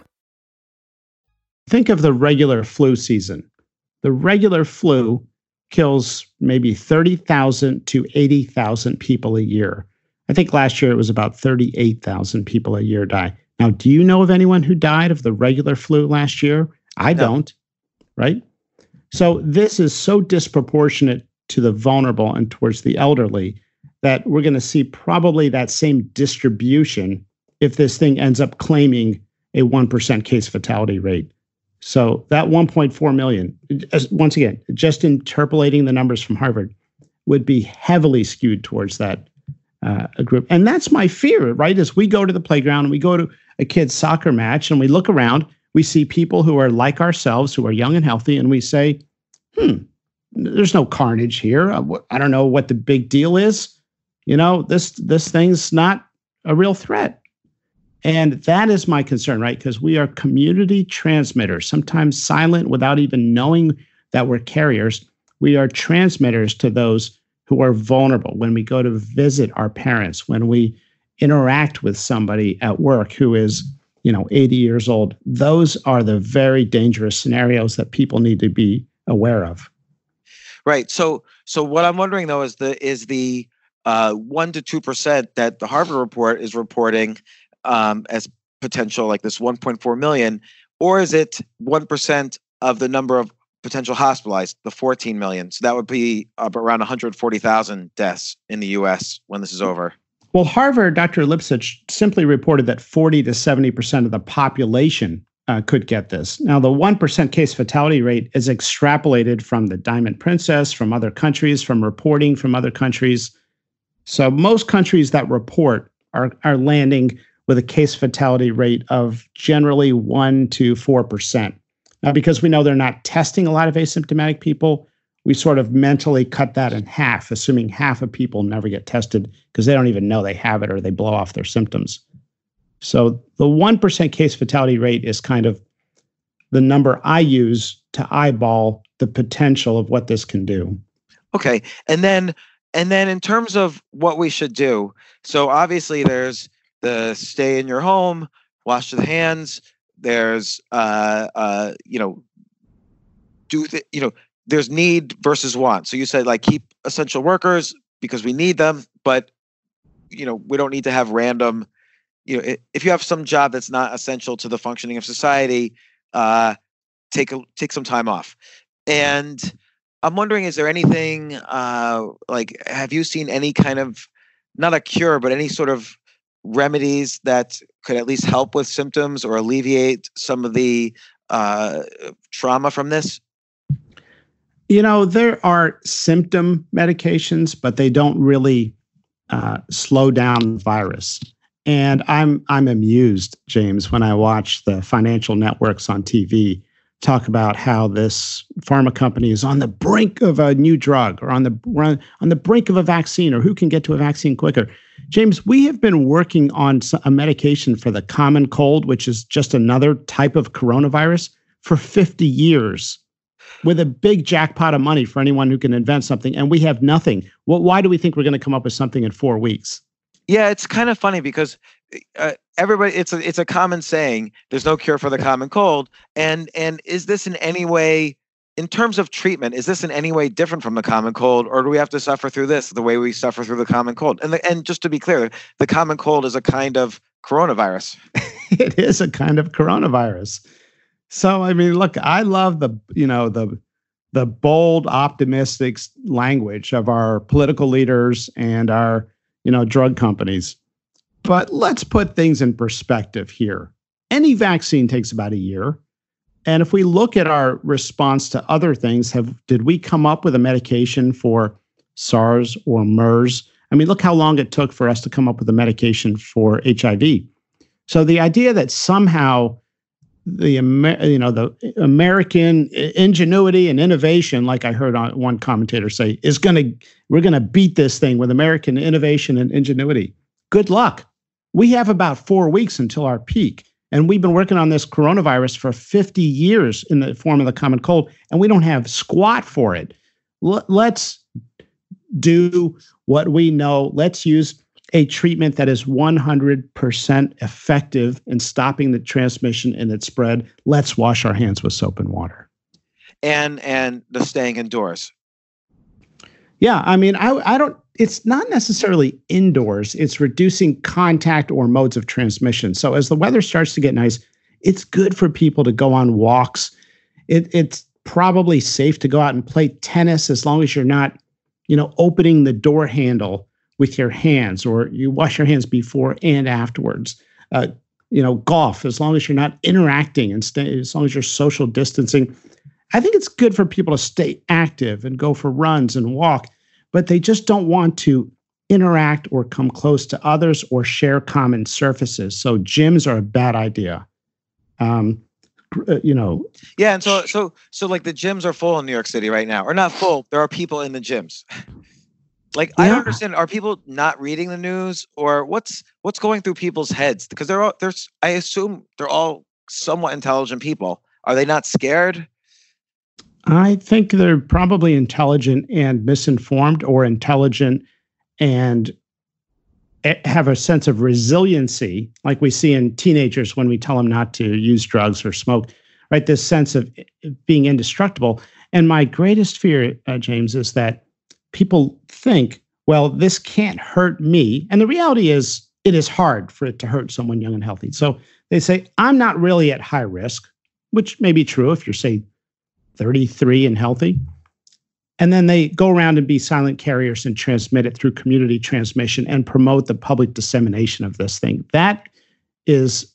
Think of the regular flu season. The regular flu kills maybe 30,000 to 80,000 people a year. I think last year it was about 38,000 people a year die. Now, do you know of anyone who died of the regular flu last year? I don't, right? So this is so disproportionate to the vulnerable and towards the elderly that we're going to see probably that same distribution if this thing ends up claiming a 1% case fatality rate. So that 1.4 million, once again, just interpolating the numbers from Harvard, would be heavily skewed towards that group. And that's my fear, right? As we go to the playground and we go to a kid's soccer match and we look around, we see people who are like ourselves, who are young and healthy, and we say, there's no carnage here. I don't know what the big deal is. You know, this thing's not a real threat. And that is my concern, right? Because we are community transmitters, sometimes silent without even knowing that we're carriers. We are transmitters to those who are vulnerable when we go to visit our parents, when we interact with somebody at work who is, 80 years old. Those are the very dangerous scenarios that people need to be aware of. Right. So what I'm wondering though is the 1 to 2% that the Harvard report is reporting as potential, like this 1.4 million, or is it 1% of the number of potential hospitalized, the 14 million? So that would be around 140,000 deaths in the U.S. when this is over. Well, Harvard, Dr. Lipsitch simply reported that 40 to 70% of the population could get this. Now, the 1% case fatality rate is extrapolated from the Diamond Princess, from other countries, from reporting from other countries. So most countries that report are landing with a case fatality rate of generally 1 to 4%. Now, because we know they're not testing a lot of asymptomatic people, we sort of mentally cut that in half, assuming half of people never get tested because they don't even know they have it or they blow off their symptoms. So the 1% case fatality rate is kind of the number I use to eyeball the potential of what this can do. Okay. And then in terms of what we should do, so obviously there's the stay in your home, wash your hands. There's, there's need versus want. So you said like keep essential workers because we need them, but we don't need to have random. If you have some job that's not essential to the functioning of society, take some time off. And I'm wondering, is there anything have you seen any kind of, not a cure, but any sort of remedies that could at least help with symptoms or alleviate some of the trauma from this? There are symptom medications, but they don't really slow down the virus. And I'm amused, James, when I watch the financial networks on TV talk about how this pharma company is on the brink of a new drug or on the brink of a vaccine or who can get to a vaccine quicker. James, we have been working on a medication for the common cold, which is just another type of coronavirus, for 50 years with a big jackpot of money for anyone who can invent something. And we have nothing. Well, why do we think we're going to come up with something in 4 weeks? Yeah, it's kind of funny because everybody, it's a common saying, there's no cure for the common cold. And is this in any way, in terms of treatment, is this in any way different from the common cold, or do we have to suffer through this the way we suffer through the common cold? And just to be clear, the common cold is a kind of coronavirus. It is a kind of coronavirus. So, I mean, look, I love the bold, optimistic language of our political leaders and our drug companies. But let's put things in perspective here. Any vaccine takes about a year. And if we look at our response to other things, did we come up with a medication for SARS or MERS? I mean, look how long it took for us to come up with a medication for HIV. So the idea that somehow the American ingenuity and innovation, like I heard on one commentator say, we're gonna beat this thing with American innovation and ingenuity. Good luck. We have about 4 weeks until our peak. And we've been working on this coronavirus for 50 years in the form of the common cold, and we don't have squat for it. Let's do what we know. Let's use a treatment that is 100% effective in stopping the transmission and its spread. Let's wash our hands with soap and water. And the staying indoors. Yeah, I mean, I don't. It's not necessarily indoors. It's reducing contact or modes of transmission. So as the weather starts to get nice, it's good for people to go on walks. It's probably safe to go out and play tennis as long as you're not, opening the door handle with your hands, or you wash your hands before and afterwards. Golf, as long as you're not interacting and as long as you're social distancing. I think it's good for people to stay active and go for runs and walk, but they just don't want to interact or come close to others or share common surfaces. So gyms are a bad idea. Yeah, and so like the gyms are full in New York City right now, or not full. There are people in the gyms. Like, I don't understand. Are people not reading the news, or what's going through people's heads? Because I assume they're all somewhat intelligent people. Are they not scared? I think they're probably intelligent and misinformed, or intelligent and have a sense of resiliency, like we see in teenagers when we tell them not to use drugs or smoke, right? This sense of being indestructible. And my greatest fear, James, is that people think, well, this can't hurt me. And the reality is, it is hard for it to hurt someone young and healthy. So they say, I'm not really at high risk, which may be true if you're, say, 33 and healthy. And then they go around and be silent carriers and transmit it through community transmission and promote the public dissemination of this thing. That is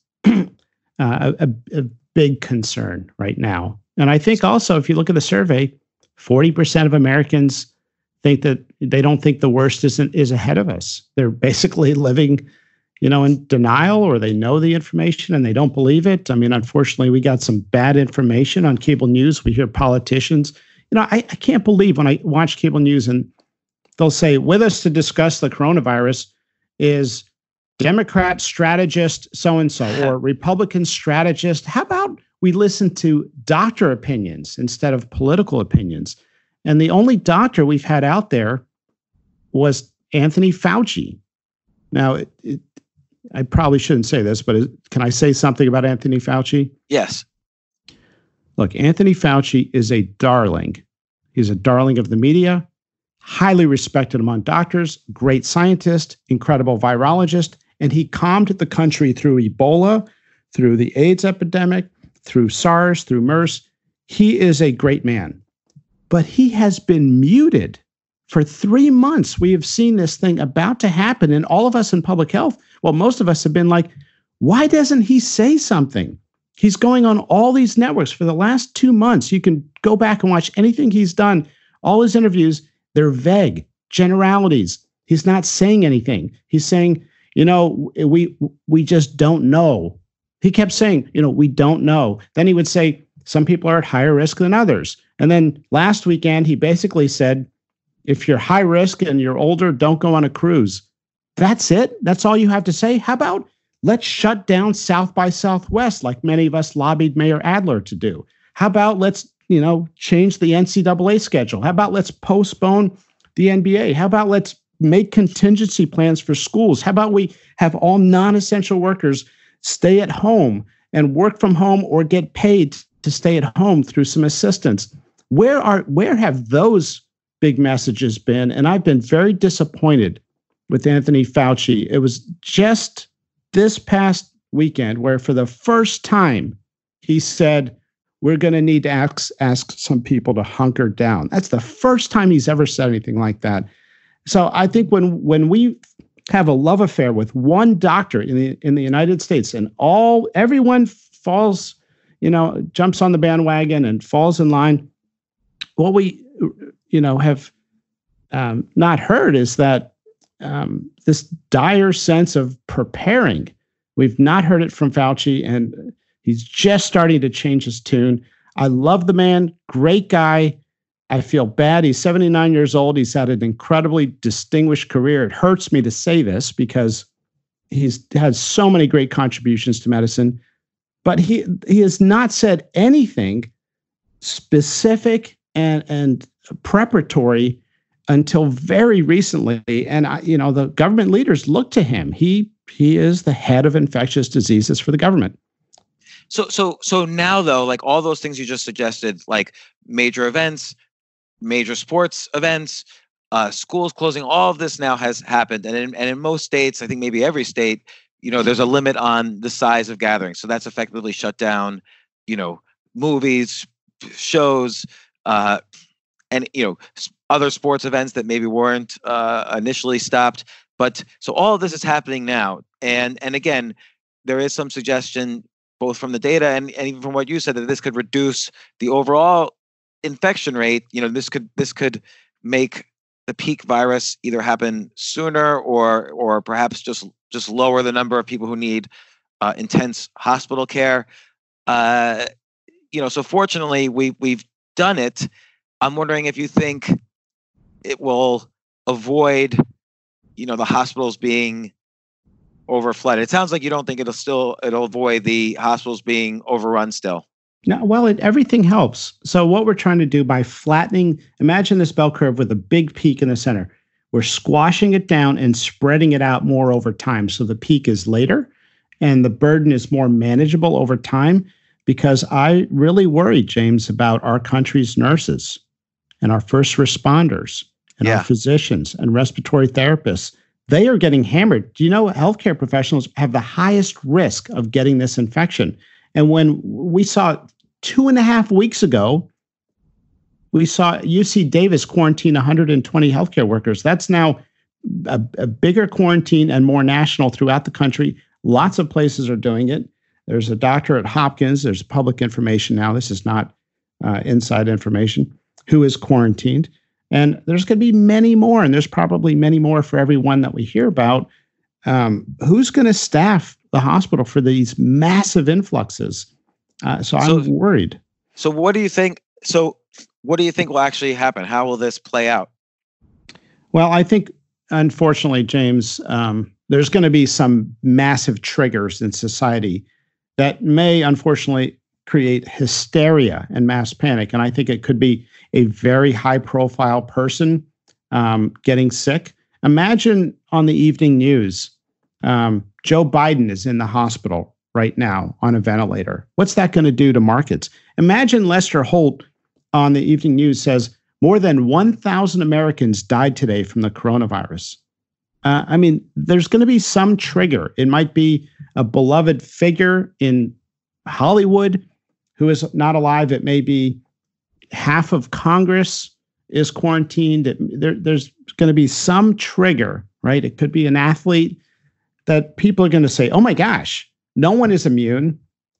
a big concern right now. And I think also, if you look at the survey, 40% of Americans think that they don't think the worst is ahead of us. They're basically living, in denial, or they know the information and they don't believe it. I mean, unfortunately, we got some bad information on cable news. We hear politicians. I can't believe when I watch cable news and they'll say, with us to discuss the coronavirus is Democrat strategist so-and-so or Republican strategist. How about we listen to doctor opinions instead of political opinions? And the only doctor we've had out there was Anthony Fauci. Now, I probably shouldn't say this, but can I say something about Anthony Fauci? Yes. Look, Anthony Fauci is a darling. He's a darling of the media, highly respected among doctors, great scientist, incredible virologist, and he calmed the country through Ebola, through the AIDS epidemic, through SARS, through MERS. He is a great man. But he has been muted for 3 months. We have seen this thing about to happen, and all of us in public health, well, most of us have been like, why doesn't he say something? He's going on all these networks for the last 2 months. You can go back and watch anything he's done. All his interviews, they're vague, generalities. He's not saying anything. He's saying, we just don't know. He kept saying, we don't know. Then he would say, some people are at higher risk than others. And then last weekend, he basically said, if you're high risk and you're older, don't go on a cruise. That's it. That's all you have to say. How about let's shut down South by Southwest, like many of us lobbied Mayor Adler to do? How about let's, change the NCAA schedule? How about let's postpone the NBA? How about let's make contingency plans for schools? How about we have all non-essential workers stay at home and work from home or get paid to stay at home through some assistance? Where have those big messages been? And I've been very disappointed with Anthony Fauci. It was just this past weekend where for the first time he said, we're going to need to ask some people to hunker down. That's the first time he's ever said anything like that. So I think when we have a love affair with one doctor in the United States and everyone falls, jumps on the bandwagon and falls in line, what we, have not heard is that this dire sense of preparing. We've not heard it from Fauci, and He's just starting to change his tune. I love the man, great guy. I feel bad. He's 79 years old. He's had an incredibly distinguished career. It hurts me to say this because he's had so many great contributions to medicine, but he has not said anything specific and preparatory until very recently. And the government leaders look to him. He is the head of infectious diseases for the government. So now though, like all those things you just suggested, like major events, major sports events, schools closing, all of this now has happened. And in most states, I think maybe every state, there's a limit on the size of gatherings. So that's effectively shut down, movies, shows, and, other sports events that maybe weren't initially stopped. But so all of this is happening now. And again, there is some suggestion both from the data and even from what you said that this could reduce the overall infection rate. This could make the peak virus either happen sooner or perhaps just lower the number of people who need intense hospital care. So fortunately we've done it. I'm wondering if you think it will avoid, the hospitals being overflooded. It sounds like you don't think it'll avoid the hospitals being overrun still. No, well, everything helps. So what we're trying to do by flattening, imagine this bell curve with a big peak in the center. We're squashing it down and spreading it out more over time. So the peak is later and the burden is more manageable over time, because I really worry, James, about our country's nurses and our first responders and our physicians and respiratory therapists. They are getting hammered. Do you know healthcare professionals have the highest risk of getting this infection? And when we saw 2.5 weeks ago, we saw UC Davis quarantine 120 healthcare workers. That's now a bigger quarantine and more national throughout the country. Lots of places are doing it. There's a doctor at Hopkins. There's public information now. This is not inside information, who is quarantined. And there's going to be many more, and there's probably many more for every one that we hear about. Who's going to staff the hospital for these massive influxes? So I'm worried. So what do you think? What do you think will actually happen? How will this play out? Well, I think, unfortunately, James, there's going to be some massive triggers in society that may, unfortunately, create hysteria and mass panic. And I think it could be a very high-profile person getting sick. Imagine on the evening news, Joe Biden is in the hospital right now on a ventilator. What's that going to do to markets? Imagine Lester Holt on the evening news says more than 1,000 Americans died today from the coronavirus. There's going to be some trigger. It might be a beloved figure in Hollywood who is not alive. It may be half of Congress is quarantined. There's going to be some trigger, right? It could be an athlete that people are going to say, oh my gosh, no one is immune.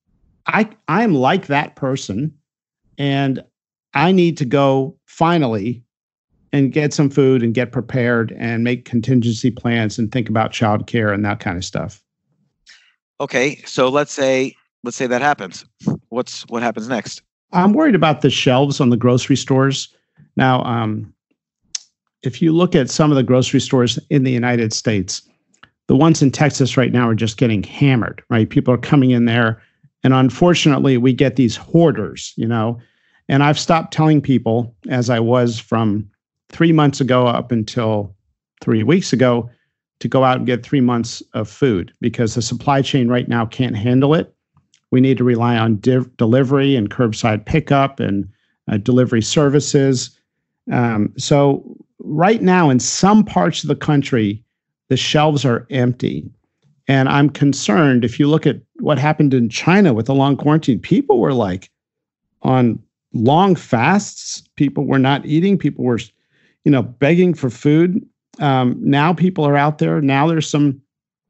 I'm like that person, and I need to go finally and get some food and get prepared and make contingency plans and think about childcare and that kind of stuff. Okay, so let's say that happens. What happens next? I'm worried about the shelves on the grocery stores. Now, if you look at some of the grocery stores in the United States, the ones in Texas right now are just getting hammered, right? People are coming in there, and unfortunately, we get these hoarders, And I've stopped telling people, as I was from 3 months ago up until 3 weeks ago, to go out and get 3 months of food, because the supply chain right now can't handle it. We need to rely on delivery and curbside pickup and delivery services. So right now, in some parts of the country, the shelves are empty. And I'm concerned, if you look at what happened in China with the long quarantine, people were like on long fasts. People were not eating. People were, begging for food. Now people are out there. Now there's some,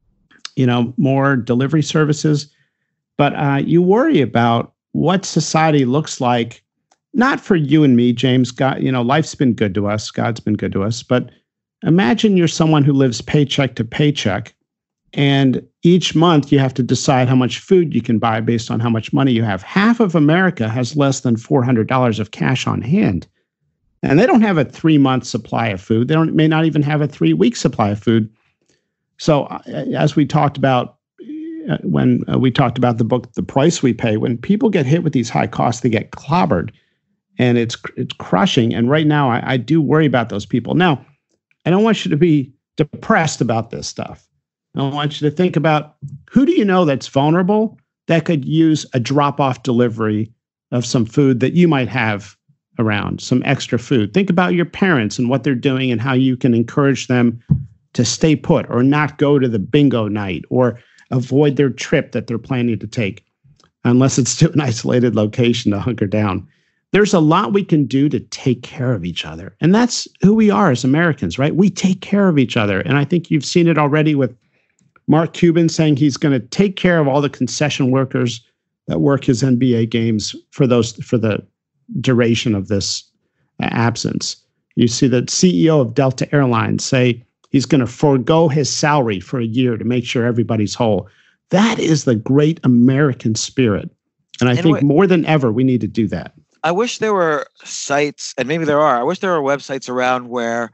more delivery services. But you worry about what society looks like, not for you and me, James. God, life's been good to us. God's been good to us. But imagine you're someone who lives paycheck to paycheck, And each month you have to decide how much food you can buy based on how much money you have. Half of America has less than $400 of cash on hand. And they don't have a 3-month supply of food. They may not even have a 3-week supply of food. So as we talked about when we talked about the book, The Price We Pay, when people get hit with these high costs, they get clobbered, and it's crushing. And right now I do worry about those people. Now, I don't want you to be depressed about this stuff. I want you to think about, who do you know that's vulnerable that could use a drop-off delivery of some food that you might have around, some extra food. Think about your parents and what they're doing and how you can encourage them to stay put or not go to the bingo night or avoid their trip that they're planning to take, unless it's to an isolated location to hunker down. There's a lot we can do to take care of each other. And that's who we are as Americans, right? We take care of each other. And I think you've seen it already with Mark Cuban saying he's going to take care of all the concession workers that work his NBA games for the duration of this absence. You see the CEO of Delta Airlines say he's going to forego his salary for a year to make sure everybody's whole. That is the great American spirit. And I think more than ever, we need to do that. I wish there were sites, and maybe there are, I wish there were websites around where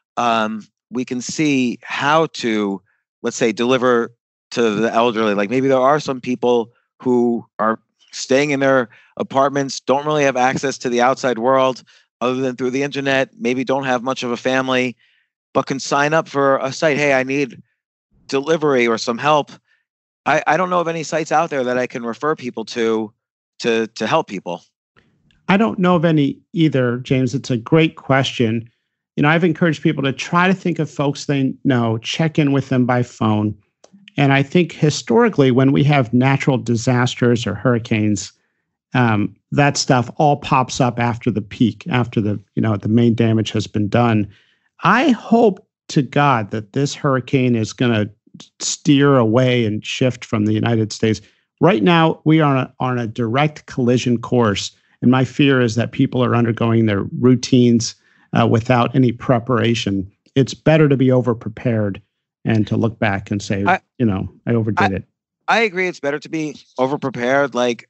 we can see how to, let's say, deliver to the elderly. Like maybe there are some people who are staying in their apartments, don't really have access to the outside world other than through the internet, maybe don't have much of a family, but can sign up for a site. Hey, I need delivery or some help. I don't know of any sites out there that I can refer people to help people. I don't know of any either, James. It's a great question. I've encouraged people to try to think of folks they know, check in with them by phone. And I think historically, when we have natural disasters or hurricanes, that stuff all pops up after the peak, after the main damage has been done. I hope to God that this hurricane is going to steer away and shift from the United States. Right now, we are on a direct collision course. And my fear is that people are undergoing their routines without any preparation. It's better to be over-prepared and to look back and say, I overdid it. I agree. It's better to be over-prepared.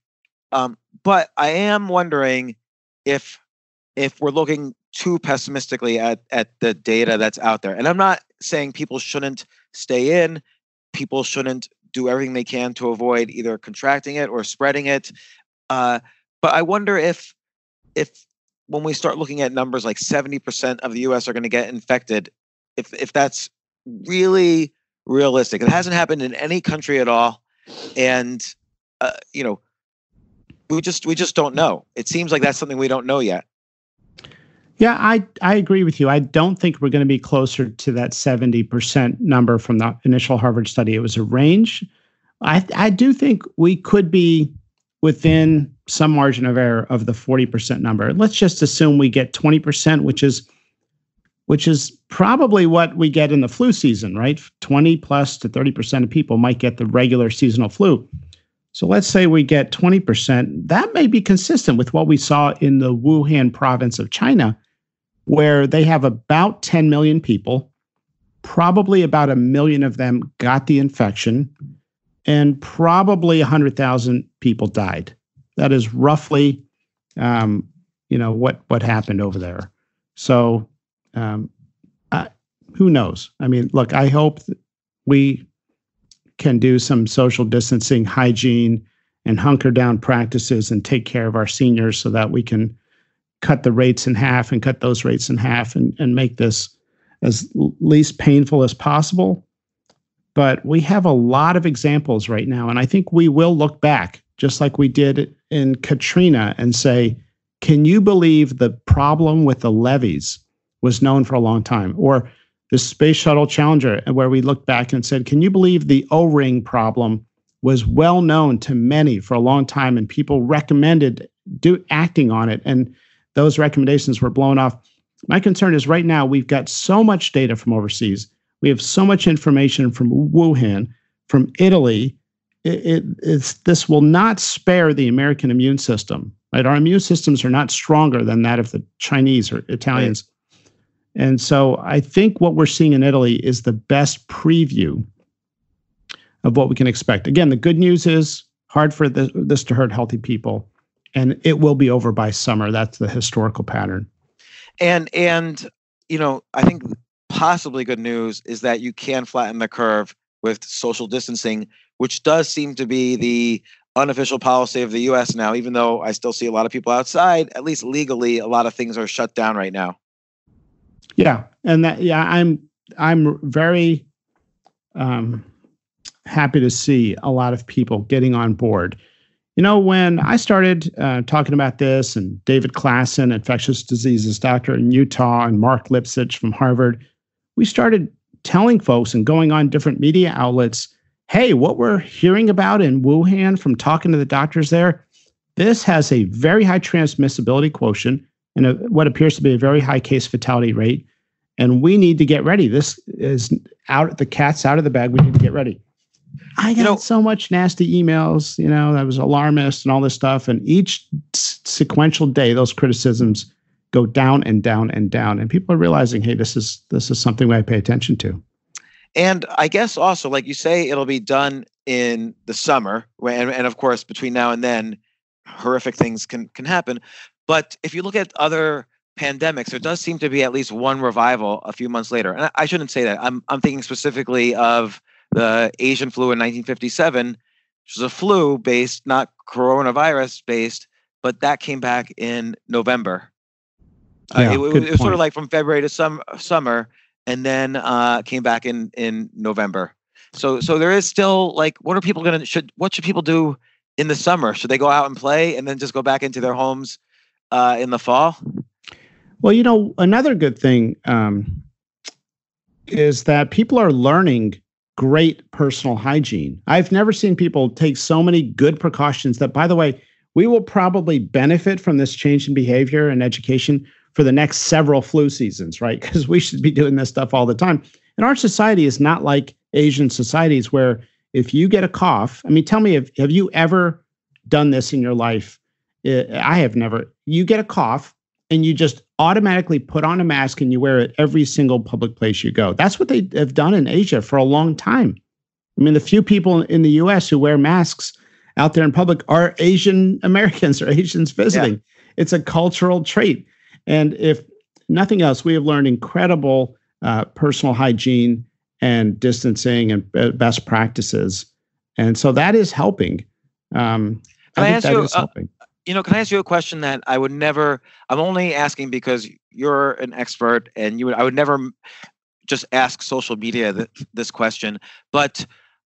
But I am wondering if we're looking too pessimistically at the data that's out there. And I'm not saying people shouldn't stay in. People shouldn't do everything they can to avoid either contracting it or spreading it. But I wonder if when we start looking at numbers like 70% of the U.S. are going to get infected, if that's really realistic. It hasn't happened in any country at all, and we just don't know. It seems like that's something we don't know yet. Yeah, I agree with you. I don't think we're going to be closer to that 70% number from the initial Harvard study. It was a range. I do think we could be within some margin of error of the 40% number. Let's just assume we get 20%, which is probably what we get in the flu season, right? 20 plus to 30% of people might get the regular seasonal flu. So let's say we get 20%. That may be consistent with what we saw in the Wuhan province of China, where they have about 10 million people. Probably about 1 million of them got the infection, and probably 100,000 people died. That is roughly, what happened over there. So who knows? I mean, look, I hope that we can do some social distancing, hygiene, and hunker down practices and take care of our seniors so that we can cut the rates in half and cut those rates in half and make this as least painful as possible. But we have a lot of examples right now, and I think we will look back, just like we did in Katrina, and say, can you believe the problem with the levees was known for a long time? Or the Space Shuttle Challenger, where we looked back and said, can you believe the O-ring problem was well known to many for a long time, and people recommended acting on it, and those recommendations were blown off. My concern is right now we've got so much data from overseas. We have so much information from Wuhan, from Italy. This will not spare the American immune system. Right? Our immune systems are not stronger than that of the Chinese or Italians. Right. And so I think what we're seeing in Italy is the best preview of what we can expect. Again, the good news is hard for this to hurt healthy people, and it will be over by summer. That's the historical pattern. And I think possibly good news is that you can flatten the curve with social distancing, which does seem to be the unofficial policy of the U.S. now, even though I still see a lot of people outside. At least legally, a lot of things are shut down right now. Yeah, and I'm very happy to see a lot of people getting on board. When I started talking about this, and David Klassen, infectious diseases doctor in Utah, and Mark Lipsitch from Harvard, we started telling folks and going on different media outlets, hey, what we're hearing about in Wuhan from talking to the doctors there, this has a very high transmissibility quotient and what appears to be a very high case fatality rate. And we need to get ready. This is the cat's out of the bag. We need to get ready. I got so much nasty emails, that was alarmist and all this stuff. And each sequential day, those criticisms go down and down and down. And people are realizing, hey, this is something we have to pay attention to. And I guess also, like you say, it'll be done in the summer. And of course, between now and then, horrific things can happen. But if you look at other pandemics, there does seem to be at least one revival a few months later. And I shouldn't say that. I'm thinking specifically of the Asian flu in 1957, which was a flu based, not coronavirus based, but that came back in November. It was sort of like from February to summer, and then came back in November. So there is still, like, what should people do in the summer? Should they go out and play and then just go back into their homes in the fall? Well, another good thing is that people are learning great personal hygiene. I've never seen people take so many good precautions that, by the way, we will probably benefit from this change in behavior and education for the next several flu seasons, right? Because we should be doing this stuff all the time. And our society is not like Asian societies where if you get a cough, tell me, have you ever done this in your life? I have never. You get a cough and you just automatically put on a mask and you wear it every single public place you go. That's what they have done in Asia for a long time. The few people in the US who wear masks out there in public are Asian Americans or Asians visiting. Yeah. It's a cultural trait. And if nothing else, we have learned incredible personal hygiene and distancing and best practices. And so that is helping. Can I ask you a question that I would never, I'm only asking because you're an expert and I would never just ask social media this question. But,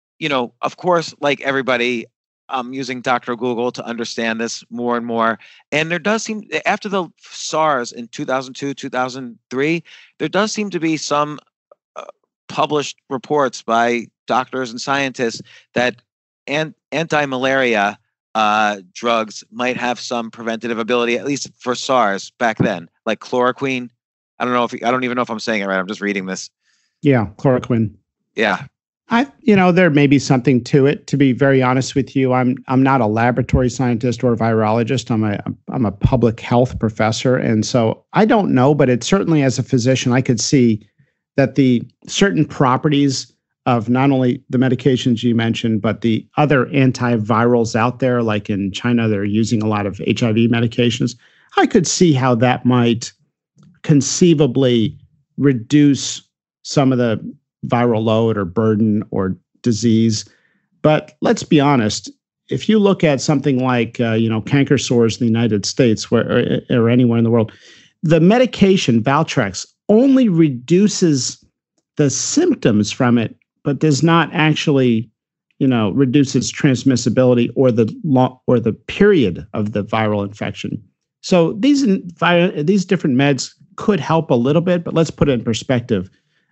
of course, like everybody, I'm using Dr. Google to understand this more and more. And there does seem, after the SARS in 2002, 2003, there does seem to be some published reports by doctors and scientists that anti-malaria drugs might have some preventative ability, at least for SARS back then, like chloroquine. I don't even know if I'm saying it right. I'm just reading this. Yeah, chloroquine. Yeah. There may be something to it. To be very honest with you, I'm not a laboratory scientist or a virologist. I'm a public health professor, and so I don't know. But it certainly, as a physician, I could see that the certain properties of not only the medications you mentioned, but the other antivirals out there, like in China, they're using a lot of HIV medications. I could see how that might conceivably reduce some of the viral load or burden or disease. But let's be honest, if you look at something like, canker sores in the United States or anywhere in the world, the medication Valtrex only reduces the symptoms from it, but does not actually, reduce its transmissibility or the period of the viral infection. So these different meds could help a little bit, but let's put it in perspective.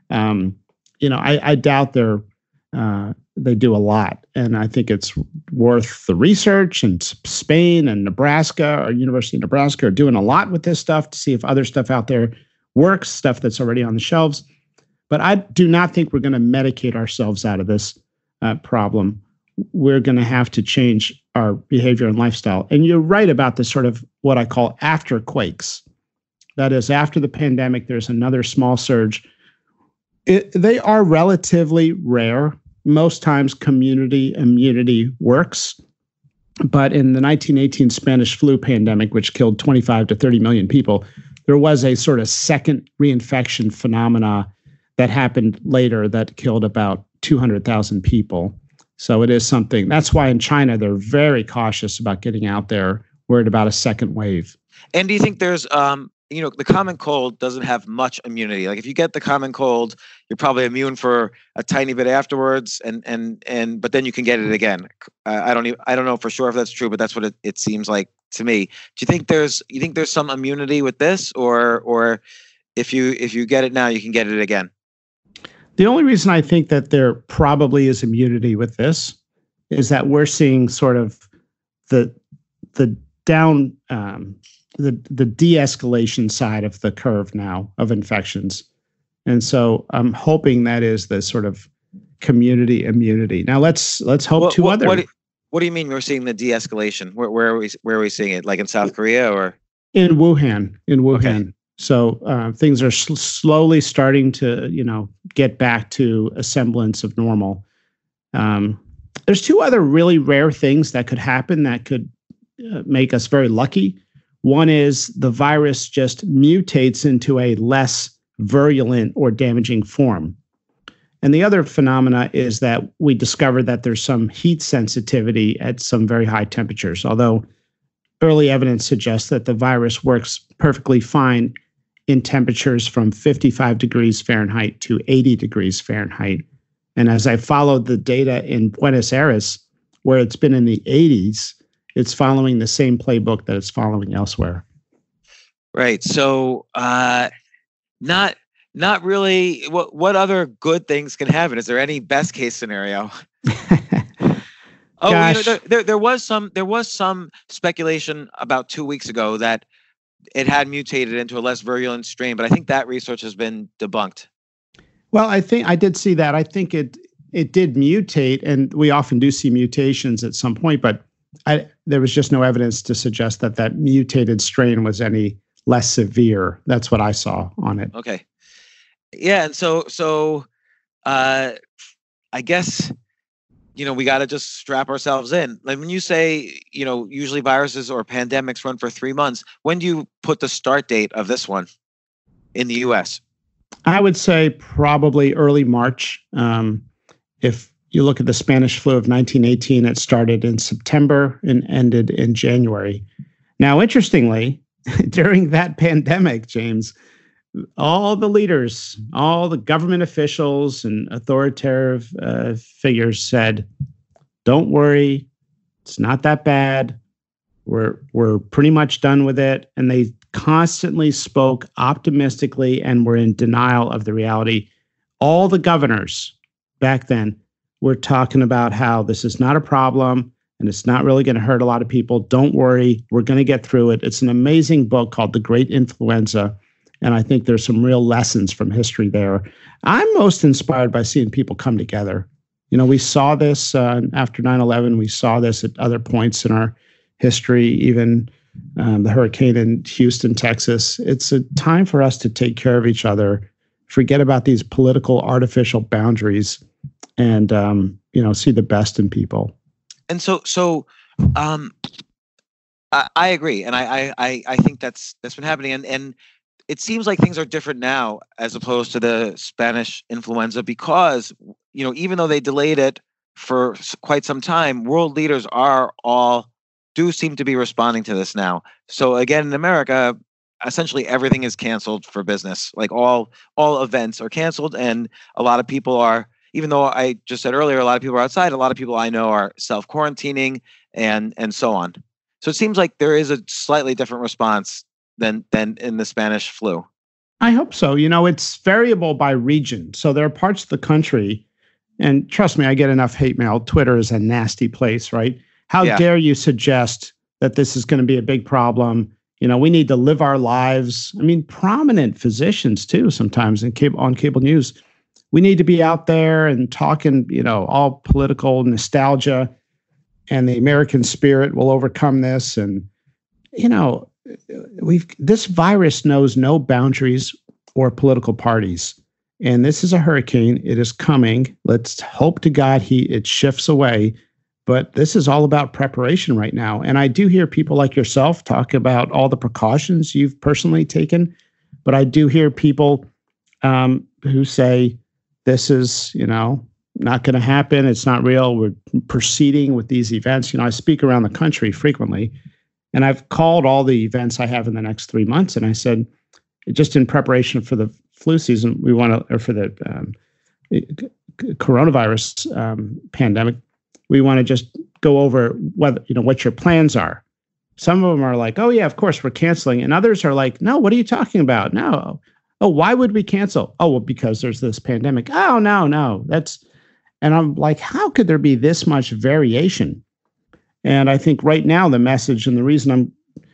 I doubt they do a lot, and I think it's worth the research. And Spain and Nebraska, or University of Nebraska, are doing a lot with this stuff to see if other stuff out there works, stuff that's already on the shelves. But I do not think we're going to medicate ourselves out of this problem. We're going to have to change our behavior and lifestyle. And you're right about the sort of what I call after quakes. That is, after the pandemic, there's another small surge. They are relatively rare, most times community immunity works. But in the 1918 Spanish flu pandemic, which killed 25 to 30 million people, there was a sort of second reinfection phenomena that happened later that killed about 200,000 people. So it is something. That's why in China, they're very cautious about getting out there, worried about a second wave. And do you think there's, the common cold doesn't have much immunity. Like if you get the common cold, you're probably immune for a tiny bit afterwards, but then you can get it again. I don't know for sure if that's true, but that's what it seems like to me. Do you think there's some immunity with this, or if you get it now, you can get it again? The only reason I think that there probably is immunity with this is that we're seeing sort of the de-escalation side of the curve now of infections. And so I'm hoping that is the sort of community immunity. Now let's hope What do you mean we're seeing the de-escalation? Where are we seeing it? Like in South Korea or? In Wuhan. Okay. So things are slowly starting to, get back to a semblance of normal. There's two other really rare things that could happen that could make us very lucky. One is the virus just mutates into a less virulent or damaging form. And the other phenomena is that we discovered that there's some heat sensitivity at some very high temperatures, although early evidence suggests that the virus works perfectly fine in temperatures from 55 degrees Fahrenheit to 80 degrees Fahrenheit. And as I followed the data in Buenos Aires, where it's been in the 80s, it's following the same playbook that it's following elsewhere. Right. So not really. What other good things can happen? Is there any best case scenario? There was some speculation about 2 weeks ago that it had mutated into a less virulent strain, but I think that research has been debunked. Well, I think I did see that. I think it did mutate, and we often do see mutations at some point, but there was just no evidence to suggest that mutated strain was any less severe. That's what I saw on it. Okay. Yeah, and so I guess we got to just strap ourselves in. Like when you say, usually viruses or pandemics run for 3 months, when do you put the start date of this one in the US? I would say probably early March. If you look at the Spanish flu of 1918, it started in September and ended in January. Now, interestingly, during that pandemic, James, all the leaders, all the government officials and authoritative figures said, "Don't worry, it's not that bad. We're pretty much done with it." And they constantly spoke optimistically and were in denial of the reality. All the governors back then were talking about how this is not a problem and it's not really going to hurt a lot of people. Don't worry, we're going to get through it. It's an amazing book called The Great Influenza. And I think there's some real lessons from history there. I'm most inspired by seeing people come together. We saw this after 9/11. We saw this at other points in our history, even the hurricane in Houston, Texas. It's a time for us to take care of each other, forget about these political artificial boundaries, and see the best in people. And so I agree, and I think that's been happening, and it seems like things are different now as opposed to the Spanish influenza because, even though they delayed it for quite some time, world leaders do seem to be responding to this now. So again, in America, essentially everything is canceled for business. Like all events are canceled, and a lot of people are, even though I just said earlier, a lot of people are outside, a lot of people I know are self-quarantining and so on. So it seems like there is a slightly different response than in the Spanish flu. I hope so. It's variable by region. So there are parts of the country, and trust me, I get enough hate mail. Twitter is a nasty place, right? How dare you suggest that this is going to be a big problem? We need to live our lives. I mean, prominent physicians too, sometimes on cable news. We need to be out there and talking, all political nostalgia, and the American spirit will overcome this. And, this virus knows no boundaries or political parties. And this is a hurricane. It is coming. Let's hope to God it shifts away. But this is all about preparation right now. And I do hear people like yourself talk about all the precautions you've personally taken. But I do hear people who say, this is, not going to happen. It's not real. We're proceeding with these events. I speak around the country frequently, and I've called all the events I have in the next 3 months. And I said, just in preparation for the flu season, we want to, or for the coronavirus pandemic, we want to just go over what your plans are. Some of them are like, oh yeah, of course we're canceling. And others are like, no, what are you talking about? No. Oh, why would we cancel? Oh, well, because there's this pandemic. Oh, no. And I'm like, how could there be this much variation? And I think right now the message, and the reason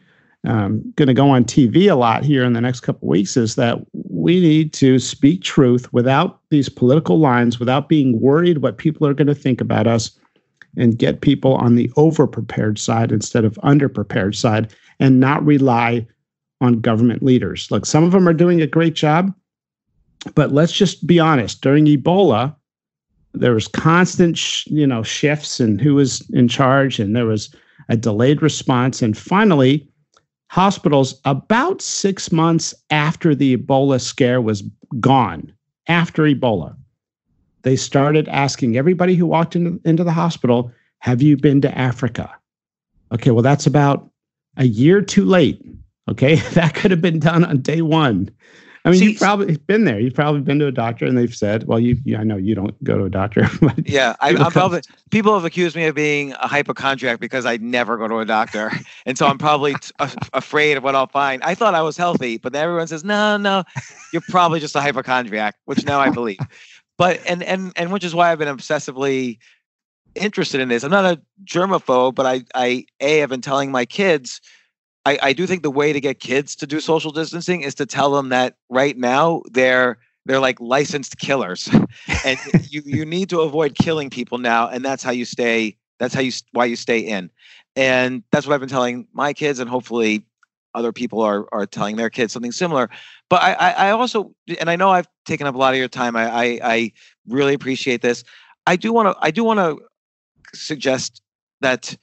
I'm going to go on TV a lot here in the next couple of weeks, is that we need to speak truth without these political lines, without being worried what people are going to think about us, and get people on the over-prepared side instead of under-prepared side, and not rely on government leaders. Look, some of them are doing a great job, but let's just be honest. During Ebola, there was constant, shifts in who was in charge, and there was a delayed response. And finally, hospitals, about 6 months after the Ebola scare was gone, after Ebola, they started asking everybody who walked into the hospital, have you been to Africa? Okay, well, that's about a year too late. Okay, that could have been done on day one. I mean, you've probably been there. You've probably been to a doctor, and they've said, "Well, I know you don't go to a doctor." But yeah, people have accused me of being a hypochondriac because I never go to a doctor, and so I'm probably afraid of what I'll find. I thought I was healthy, but then everyone says, "No, you're probably just a hypochondriac," which now I believe. But and which is why I've been obsessively interested in this. I'm not a germaphobe, but I have been telling my kids. I do think the way to get kids to do social distancing is to tell them that right now they're like licensed killers, and you need to avoid killing people now, and that's how you stay. Why you stay in, and that's what I've been telling my kids, and hopefully other people are telling their kids something similar. But I also, and I know I've taken up a lot of your time. I really appreciate this. I do want to suggest that.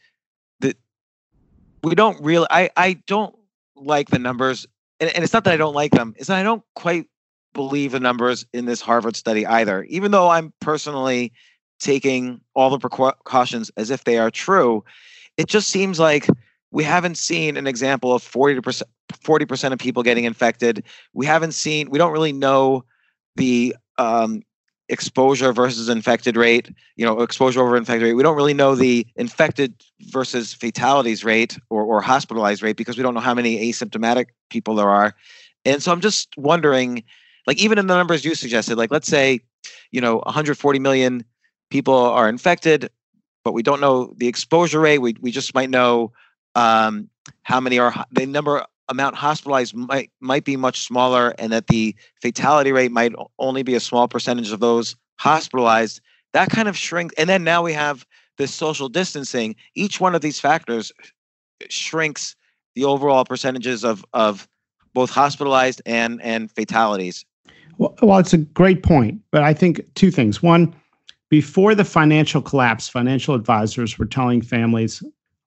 We don't really, I don't like the numbers, and it's not that I don't like them, it's that I don't quite believe the numbers in this Harvard study either, even though I'm personally taking all the precautions as if they are true. It just seems like we haven't seen an example of 40% of people getting infected. We don't really know the exposure versus infected rate, exposure over infected rate. We don't really know the infected versus fatalities rate or hospitalized rate, because we don't know how many asymptomatic people there are. And so I'm just wondering, like, even in the numbers you suggested, like, let's say, 140 million people are infected, but we don't know the exposure rate. We just might know how many are the amount hospitalized might be much smaller, and that the fatality rate might only be a small percentage of those hospitalized. That kind of shrinks. And then now we have this social distancing. Each one of these factors shrinks the overall percentages of both hospitalized and fatalities. Well, it's a great point, but I think two things. One, before the financial collapse, financial advisors were telling families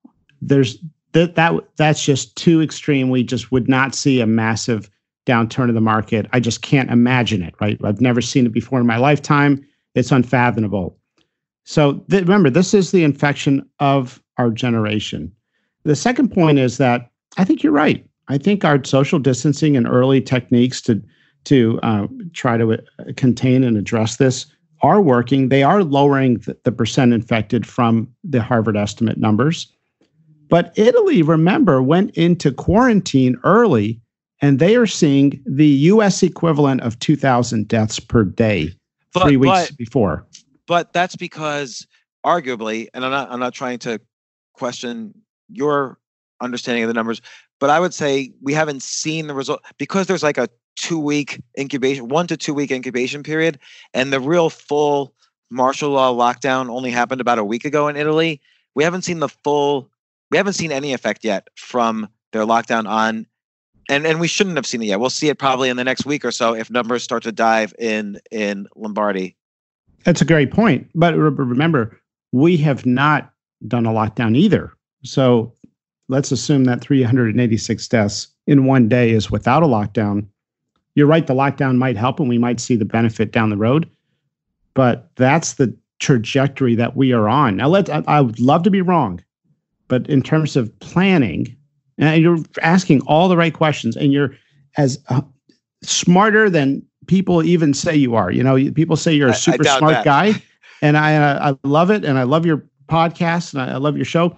that's just too extreme. We just would not see a massive downturn of the market. I just can't imagine it, right? I've never seen it before in my lifetime. It's unfathomable. So remember, this is the infection of our generation. The second point is that I think you're right. I think our social distancing and early techniques to try to contain and address this are working. They are lowering the percent infected from the Harvard estimate numbers. But Italy, remember, went into quarantine early, and they are seeing the U.S. equivalent of 2,000 deaths per day 3 weeks before. But that's because, arguably, and I'm not trying to question your understanding of the numbers, but I would say we haven't seen the result, because there's like a 2-week incubation, 1 to 2 week incubation period, and the real full martial law lockdown only happened about a week ago in Italy. We haven't seen any effect yet from their lockdown on And we shouldn't have seen it yet. We'll see it probably in the next week or so if numbers start to dive in Lombardy. That's a great point. But remember, we have not done a lockdown either. So let's assume that 386 deaths in one day is without a lockdown. You're right, the lockdown might help and we might see the benefit down the road. But that's the trajectory that we are on. Now, I would love to be wrong, but in terms of planning, and you're asking all the right questions, and you're as smarter than people even say you are. You know, people say you're a super smart guy, and I love it, and I love your podcast, and I love your show.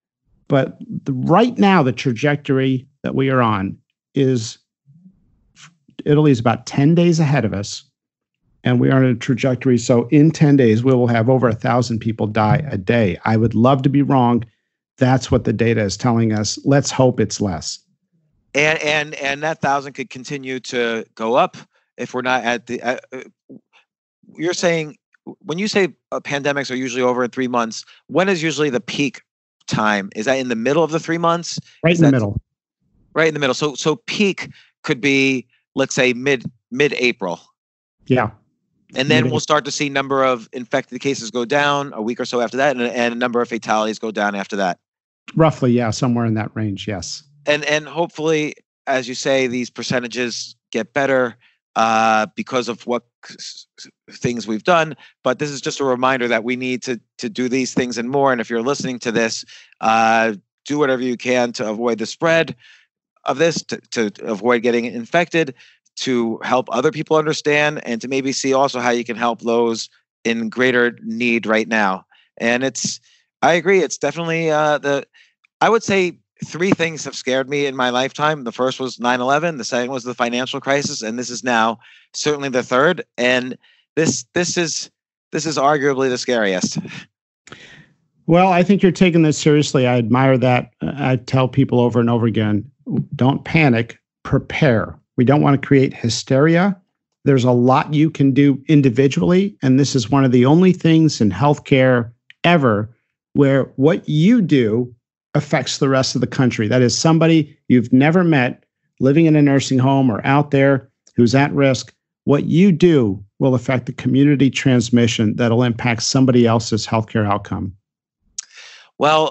But right now, the trajectory that we are on is Italy is about 10 days ahead of us, and we are on a trajectory. So in 10 days, we will have over 1,000 people die a day. I would love to be wrong. That's what the data is telling us. Let's hope it's less. And that 1,000 could continue to go up if we're not at the. You're saying when you say pandemics are usually over in 3 months, when is usually the peak time? Is that in the middle of the 3 months? Right in the middle. Right in the middle. So peak could be, let's say, mid-April. Yeah. And then we'll start to see number of infected cases go down a week or so after that, and a number of fatalities go down after that. Roughly, yeah, somewhere in that range, yes. And hopefully, as you say, these percentages get better because of what things we've done. But this is just a reminder that we need to do these things and more. And if you're listening to this, do whatever you can to avoid the spread of this, to avoid getting infected, to help other people understand, and to maybe see also how you can help those in greater need right now. And I agree, it's definitely I would say 3 things have scared me in my lifetime. The first was 9/11, the second was the financial crisis, and this is now certainly the third. And this is arguably the scariest. Well, I think you're taking this seriously. I admire that. I tell people over and over again, don't panic, prepare. We don't want to create hysteria. There's a lot you can do individually, and this is one of the only things in healthcare ever where what you do affects the rest of the country. That is somebody you've never met living in a nursing home or out there who's at risk. What you do will affect the community transmission that'll impact somebody else's healthcare outcome. Well,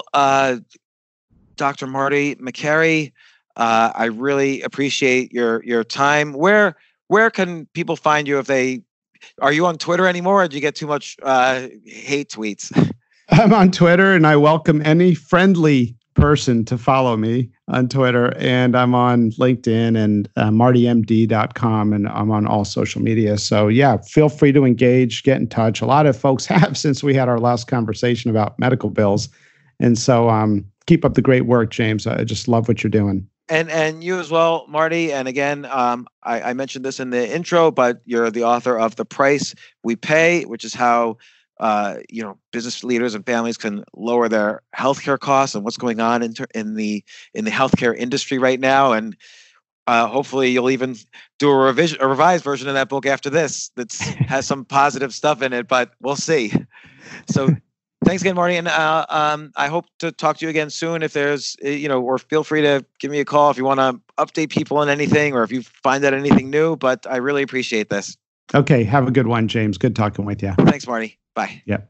Dr. Marty Makary, I really appreciate your time. Where can people find you are you on Twitter anymore, or do you get too much hate tweets? I'm on Twitter, and I welcome any friendly person to follow me on Twitter. And I'm on LinkedIn and martymd.com, and I'm on all social media. So yeah, feel free to engage, get in touch. A lot of folks have since we had our last conversation about medical bills. And so keep up the great work, James. I just love what you're doing. And you as well, Marty. And again, I mentioned this in the intro, but you're the author of The Price We Pay, which is how business leaders and families can lower their healthcare costs and what's going on in the healthcare industry right now. And hopefully, you'll even do a revised version of that book after this that has some positive stuff in it. But we'll see. So. Thanks again, Marty. And I hope to talk to you again soon. If there's, or feel free to give me a call if you want to update people on anything or if you find out anything new. But I really appreciate this. Okay. Have a good one, James. Good talking with you. Thanks, Marty. Bye. Yep.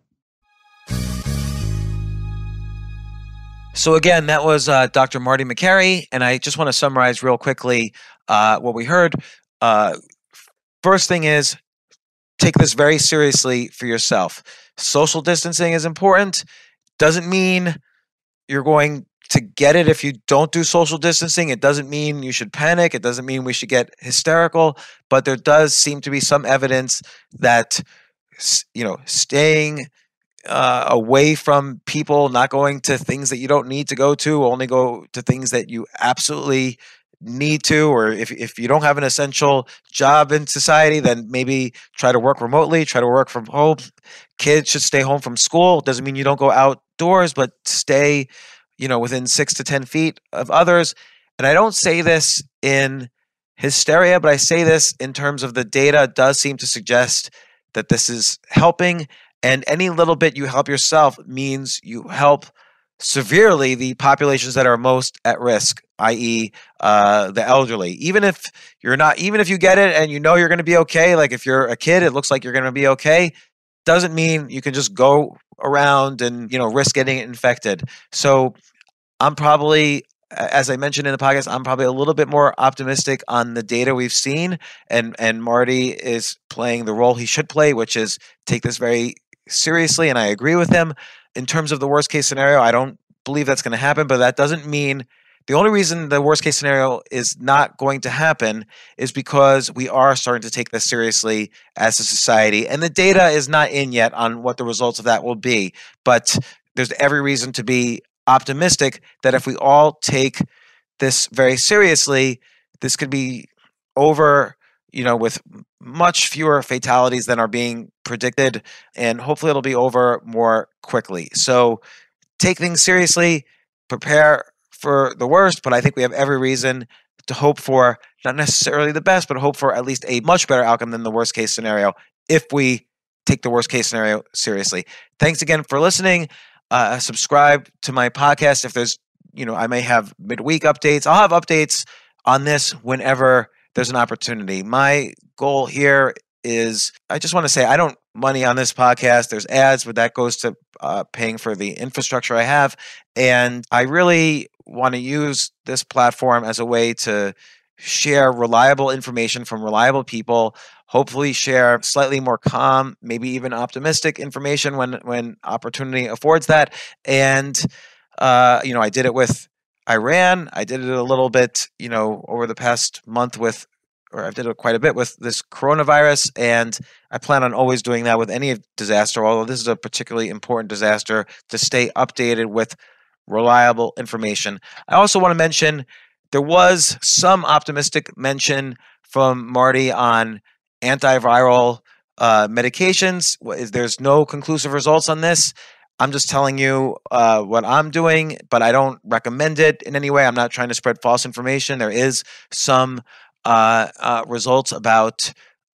So again, that was Dr. Marty Makary. And I just want to summarize real quickly what we heard. First thing is, take this very seriously for yourself. Social distancing is important. Doesn't mean you're going to get it if you don't do social distancing. It doesn't mean you should panic. It doesn't mean we should get hysterical. But there does seem to be some evidence that, staying away from people, not going to things that you don't need to go to, only go to things that you absolutely need to, or if you don't have an essential job in society, then maybe try to work remotely, try to work from home. Kids should stay home from school. It doesn't mean you don't go outdoors, but stay, within 6 to 10 feet of others. And I don't say this in hysteria, but I say this in terms of the data does seem to suggest that this is helping. And any little bit you help yourself means you help severely the populations that are most at risk, i.e. The elderly. Even if you get it and you know you're going to be okay, like if you're a kid, it looks like you're going to be okay, doesn't mean you can just go around and, risk getting infected. So I'm probably, as I mentioned in the podcast, I'm probably a little bit more optimistic on the data we've seen, and Marty is playing the role he should play, which is take this very seriously, and I agree with him. In terms of the worst case scenario, I don't believe that's going to happen, but that doesn't mean the only reason the worst case scenario is not going to happen is because we are starting to take this seriously as a society, and the data is not in yet on what the results of that will be, but there's every reason to be optimistic that if we all take this very seriously, this could be over, with much fewer fatalities than are being predicted, and hopefully it'll be over more quickly. So take things seriously, prepare for the worst, but I think we have every reason to hope for not necessarily the best, but hope for at least a much better outcome than the worst case scenario if we take the worst case scenario seriously. Thanks again for listening. Subscribe to my podcast. If there's, I may have midweek updates. I'll have updates on this whenever there's an opportunity. My goal here is, I just want to say, I don't money on this podcast. There's ads, but that goes to paying for the infrastructure I have. And I really want to use this platform as a way to share reliable information from reliable people, hopefully share slightly more calm, maybe even optimistic information when opportunity affords that. And, I did it with Iran. I did it a little bit, over the past month I did it quite a bit with this coronavirus, and I plan on always doing that with any disaster, although this is a particularly important disaster, to stay updated with reliable information. I also want to mention there was some optimistic mention from Marty on antiviral medications. There's no conclusive results on this. I'm just telling you what I'm doing, but I don't recommend it in any way. I'm not trying to spread false information. There is some results about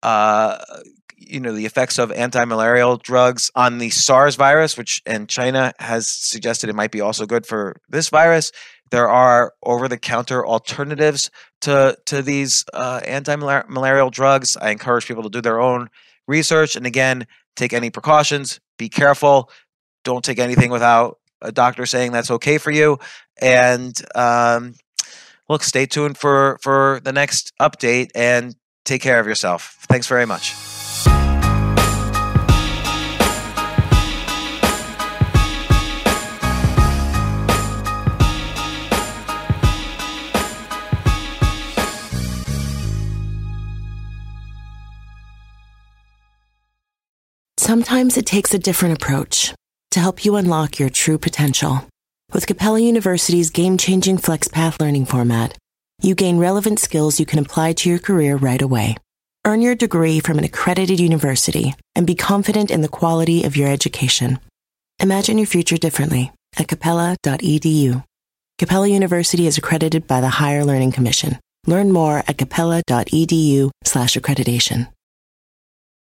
the effects of anti-malarial drugs on the SARS virus, and China has suggested it might be also good for this virus. There are over-the-counter alternatives to these anti-malarial drugs. I encourage people to do their own research, and again, take any precautions. Be careful. Don't take anything without a doctor saying that's okay for you. And look, stay tuned for the next update, and take care of yourself. Thanks very much. Sometimes it takes a different approach to help you unlock your true potential. With Capella University's game-changing FlexPath learning format, you gain relevant skills you can apply to your career right away. Earn your degree from an accredited university and be confident in the quality of your education. Imagine your future differently at capella.edu. Capella University is accredited by the Higher Learning Commission. Learn more at capella.edu/accreditation.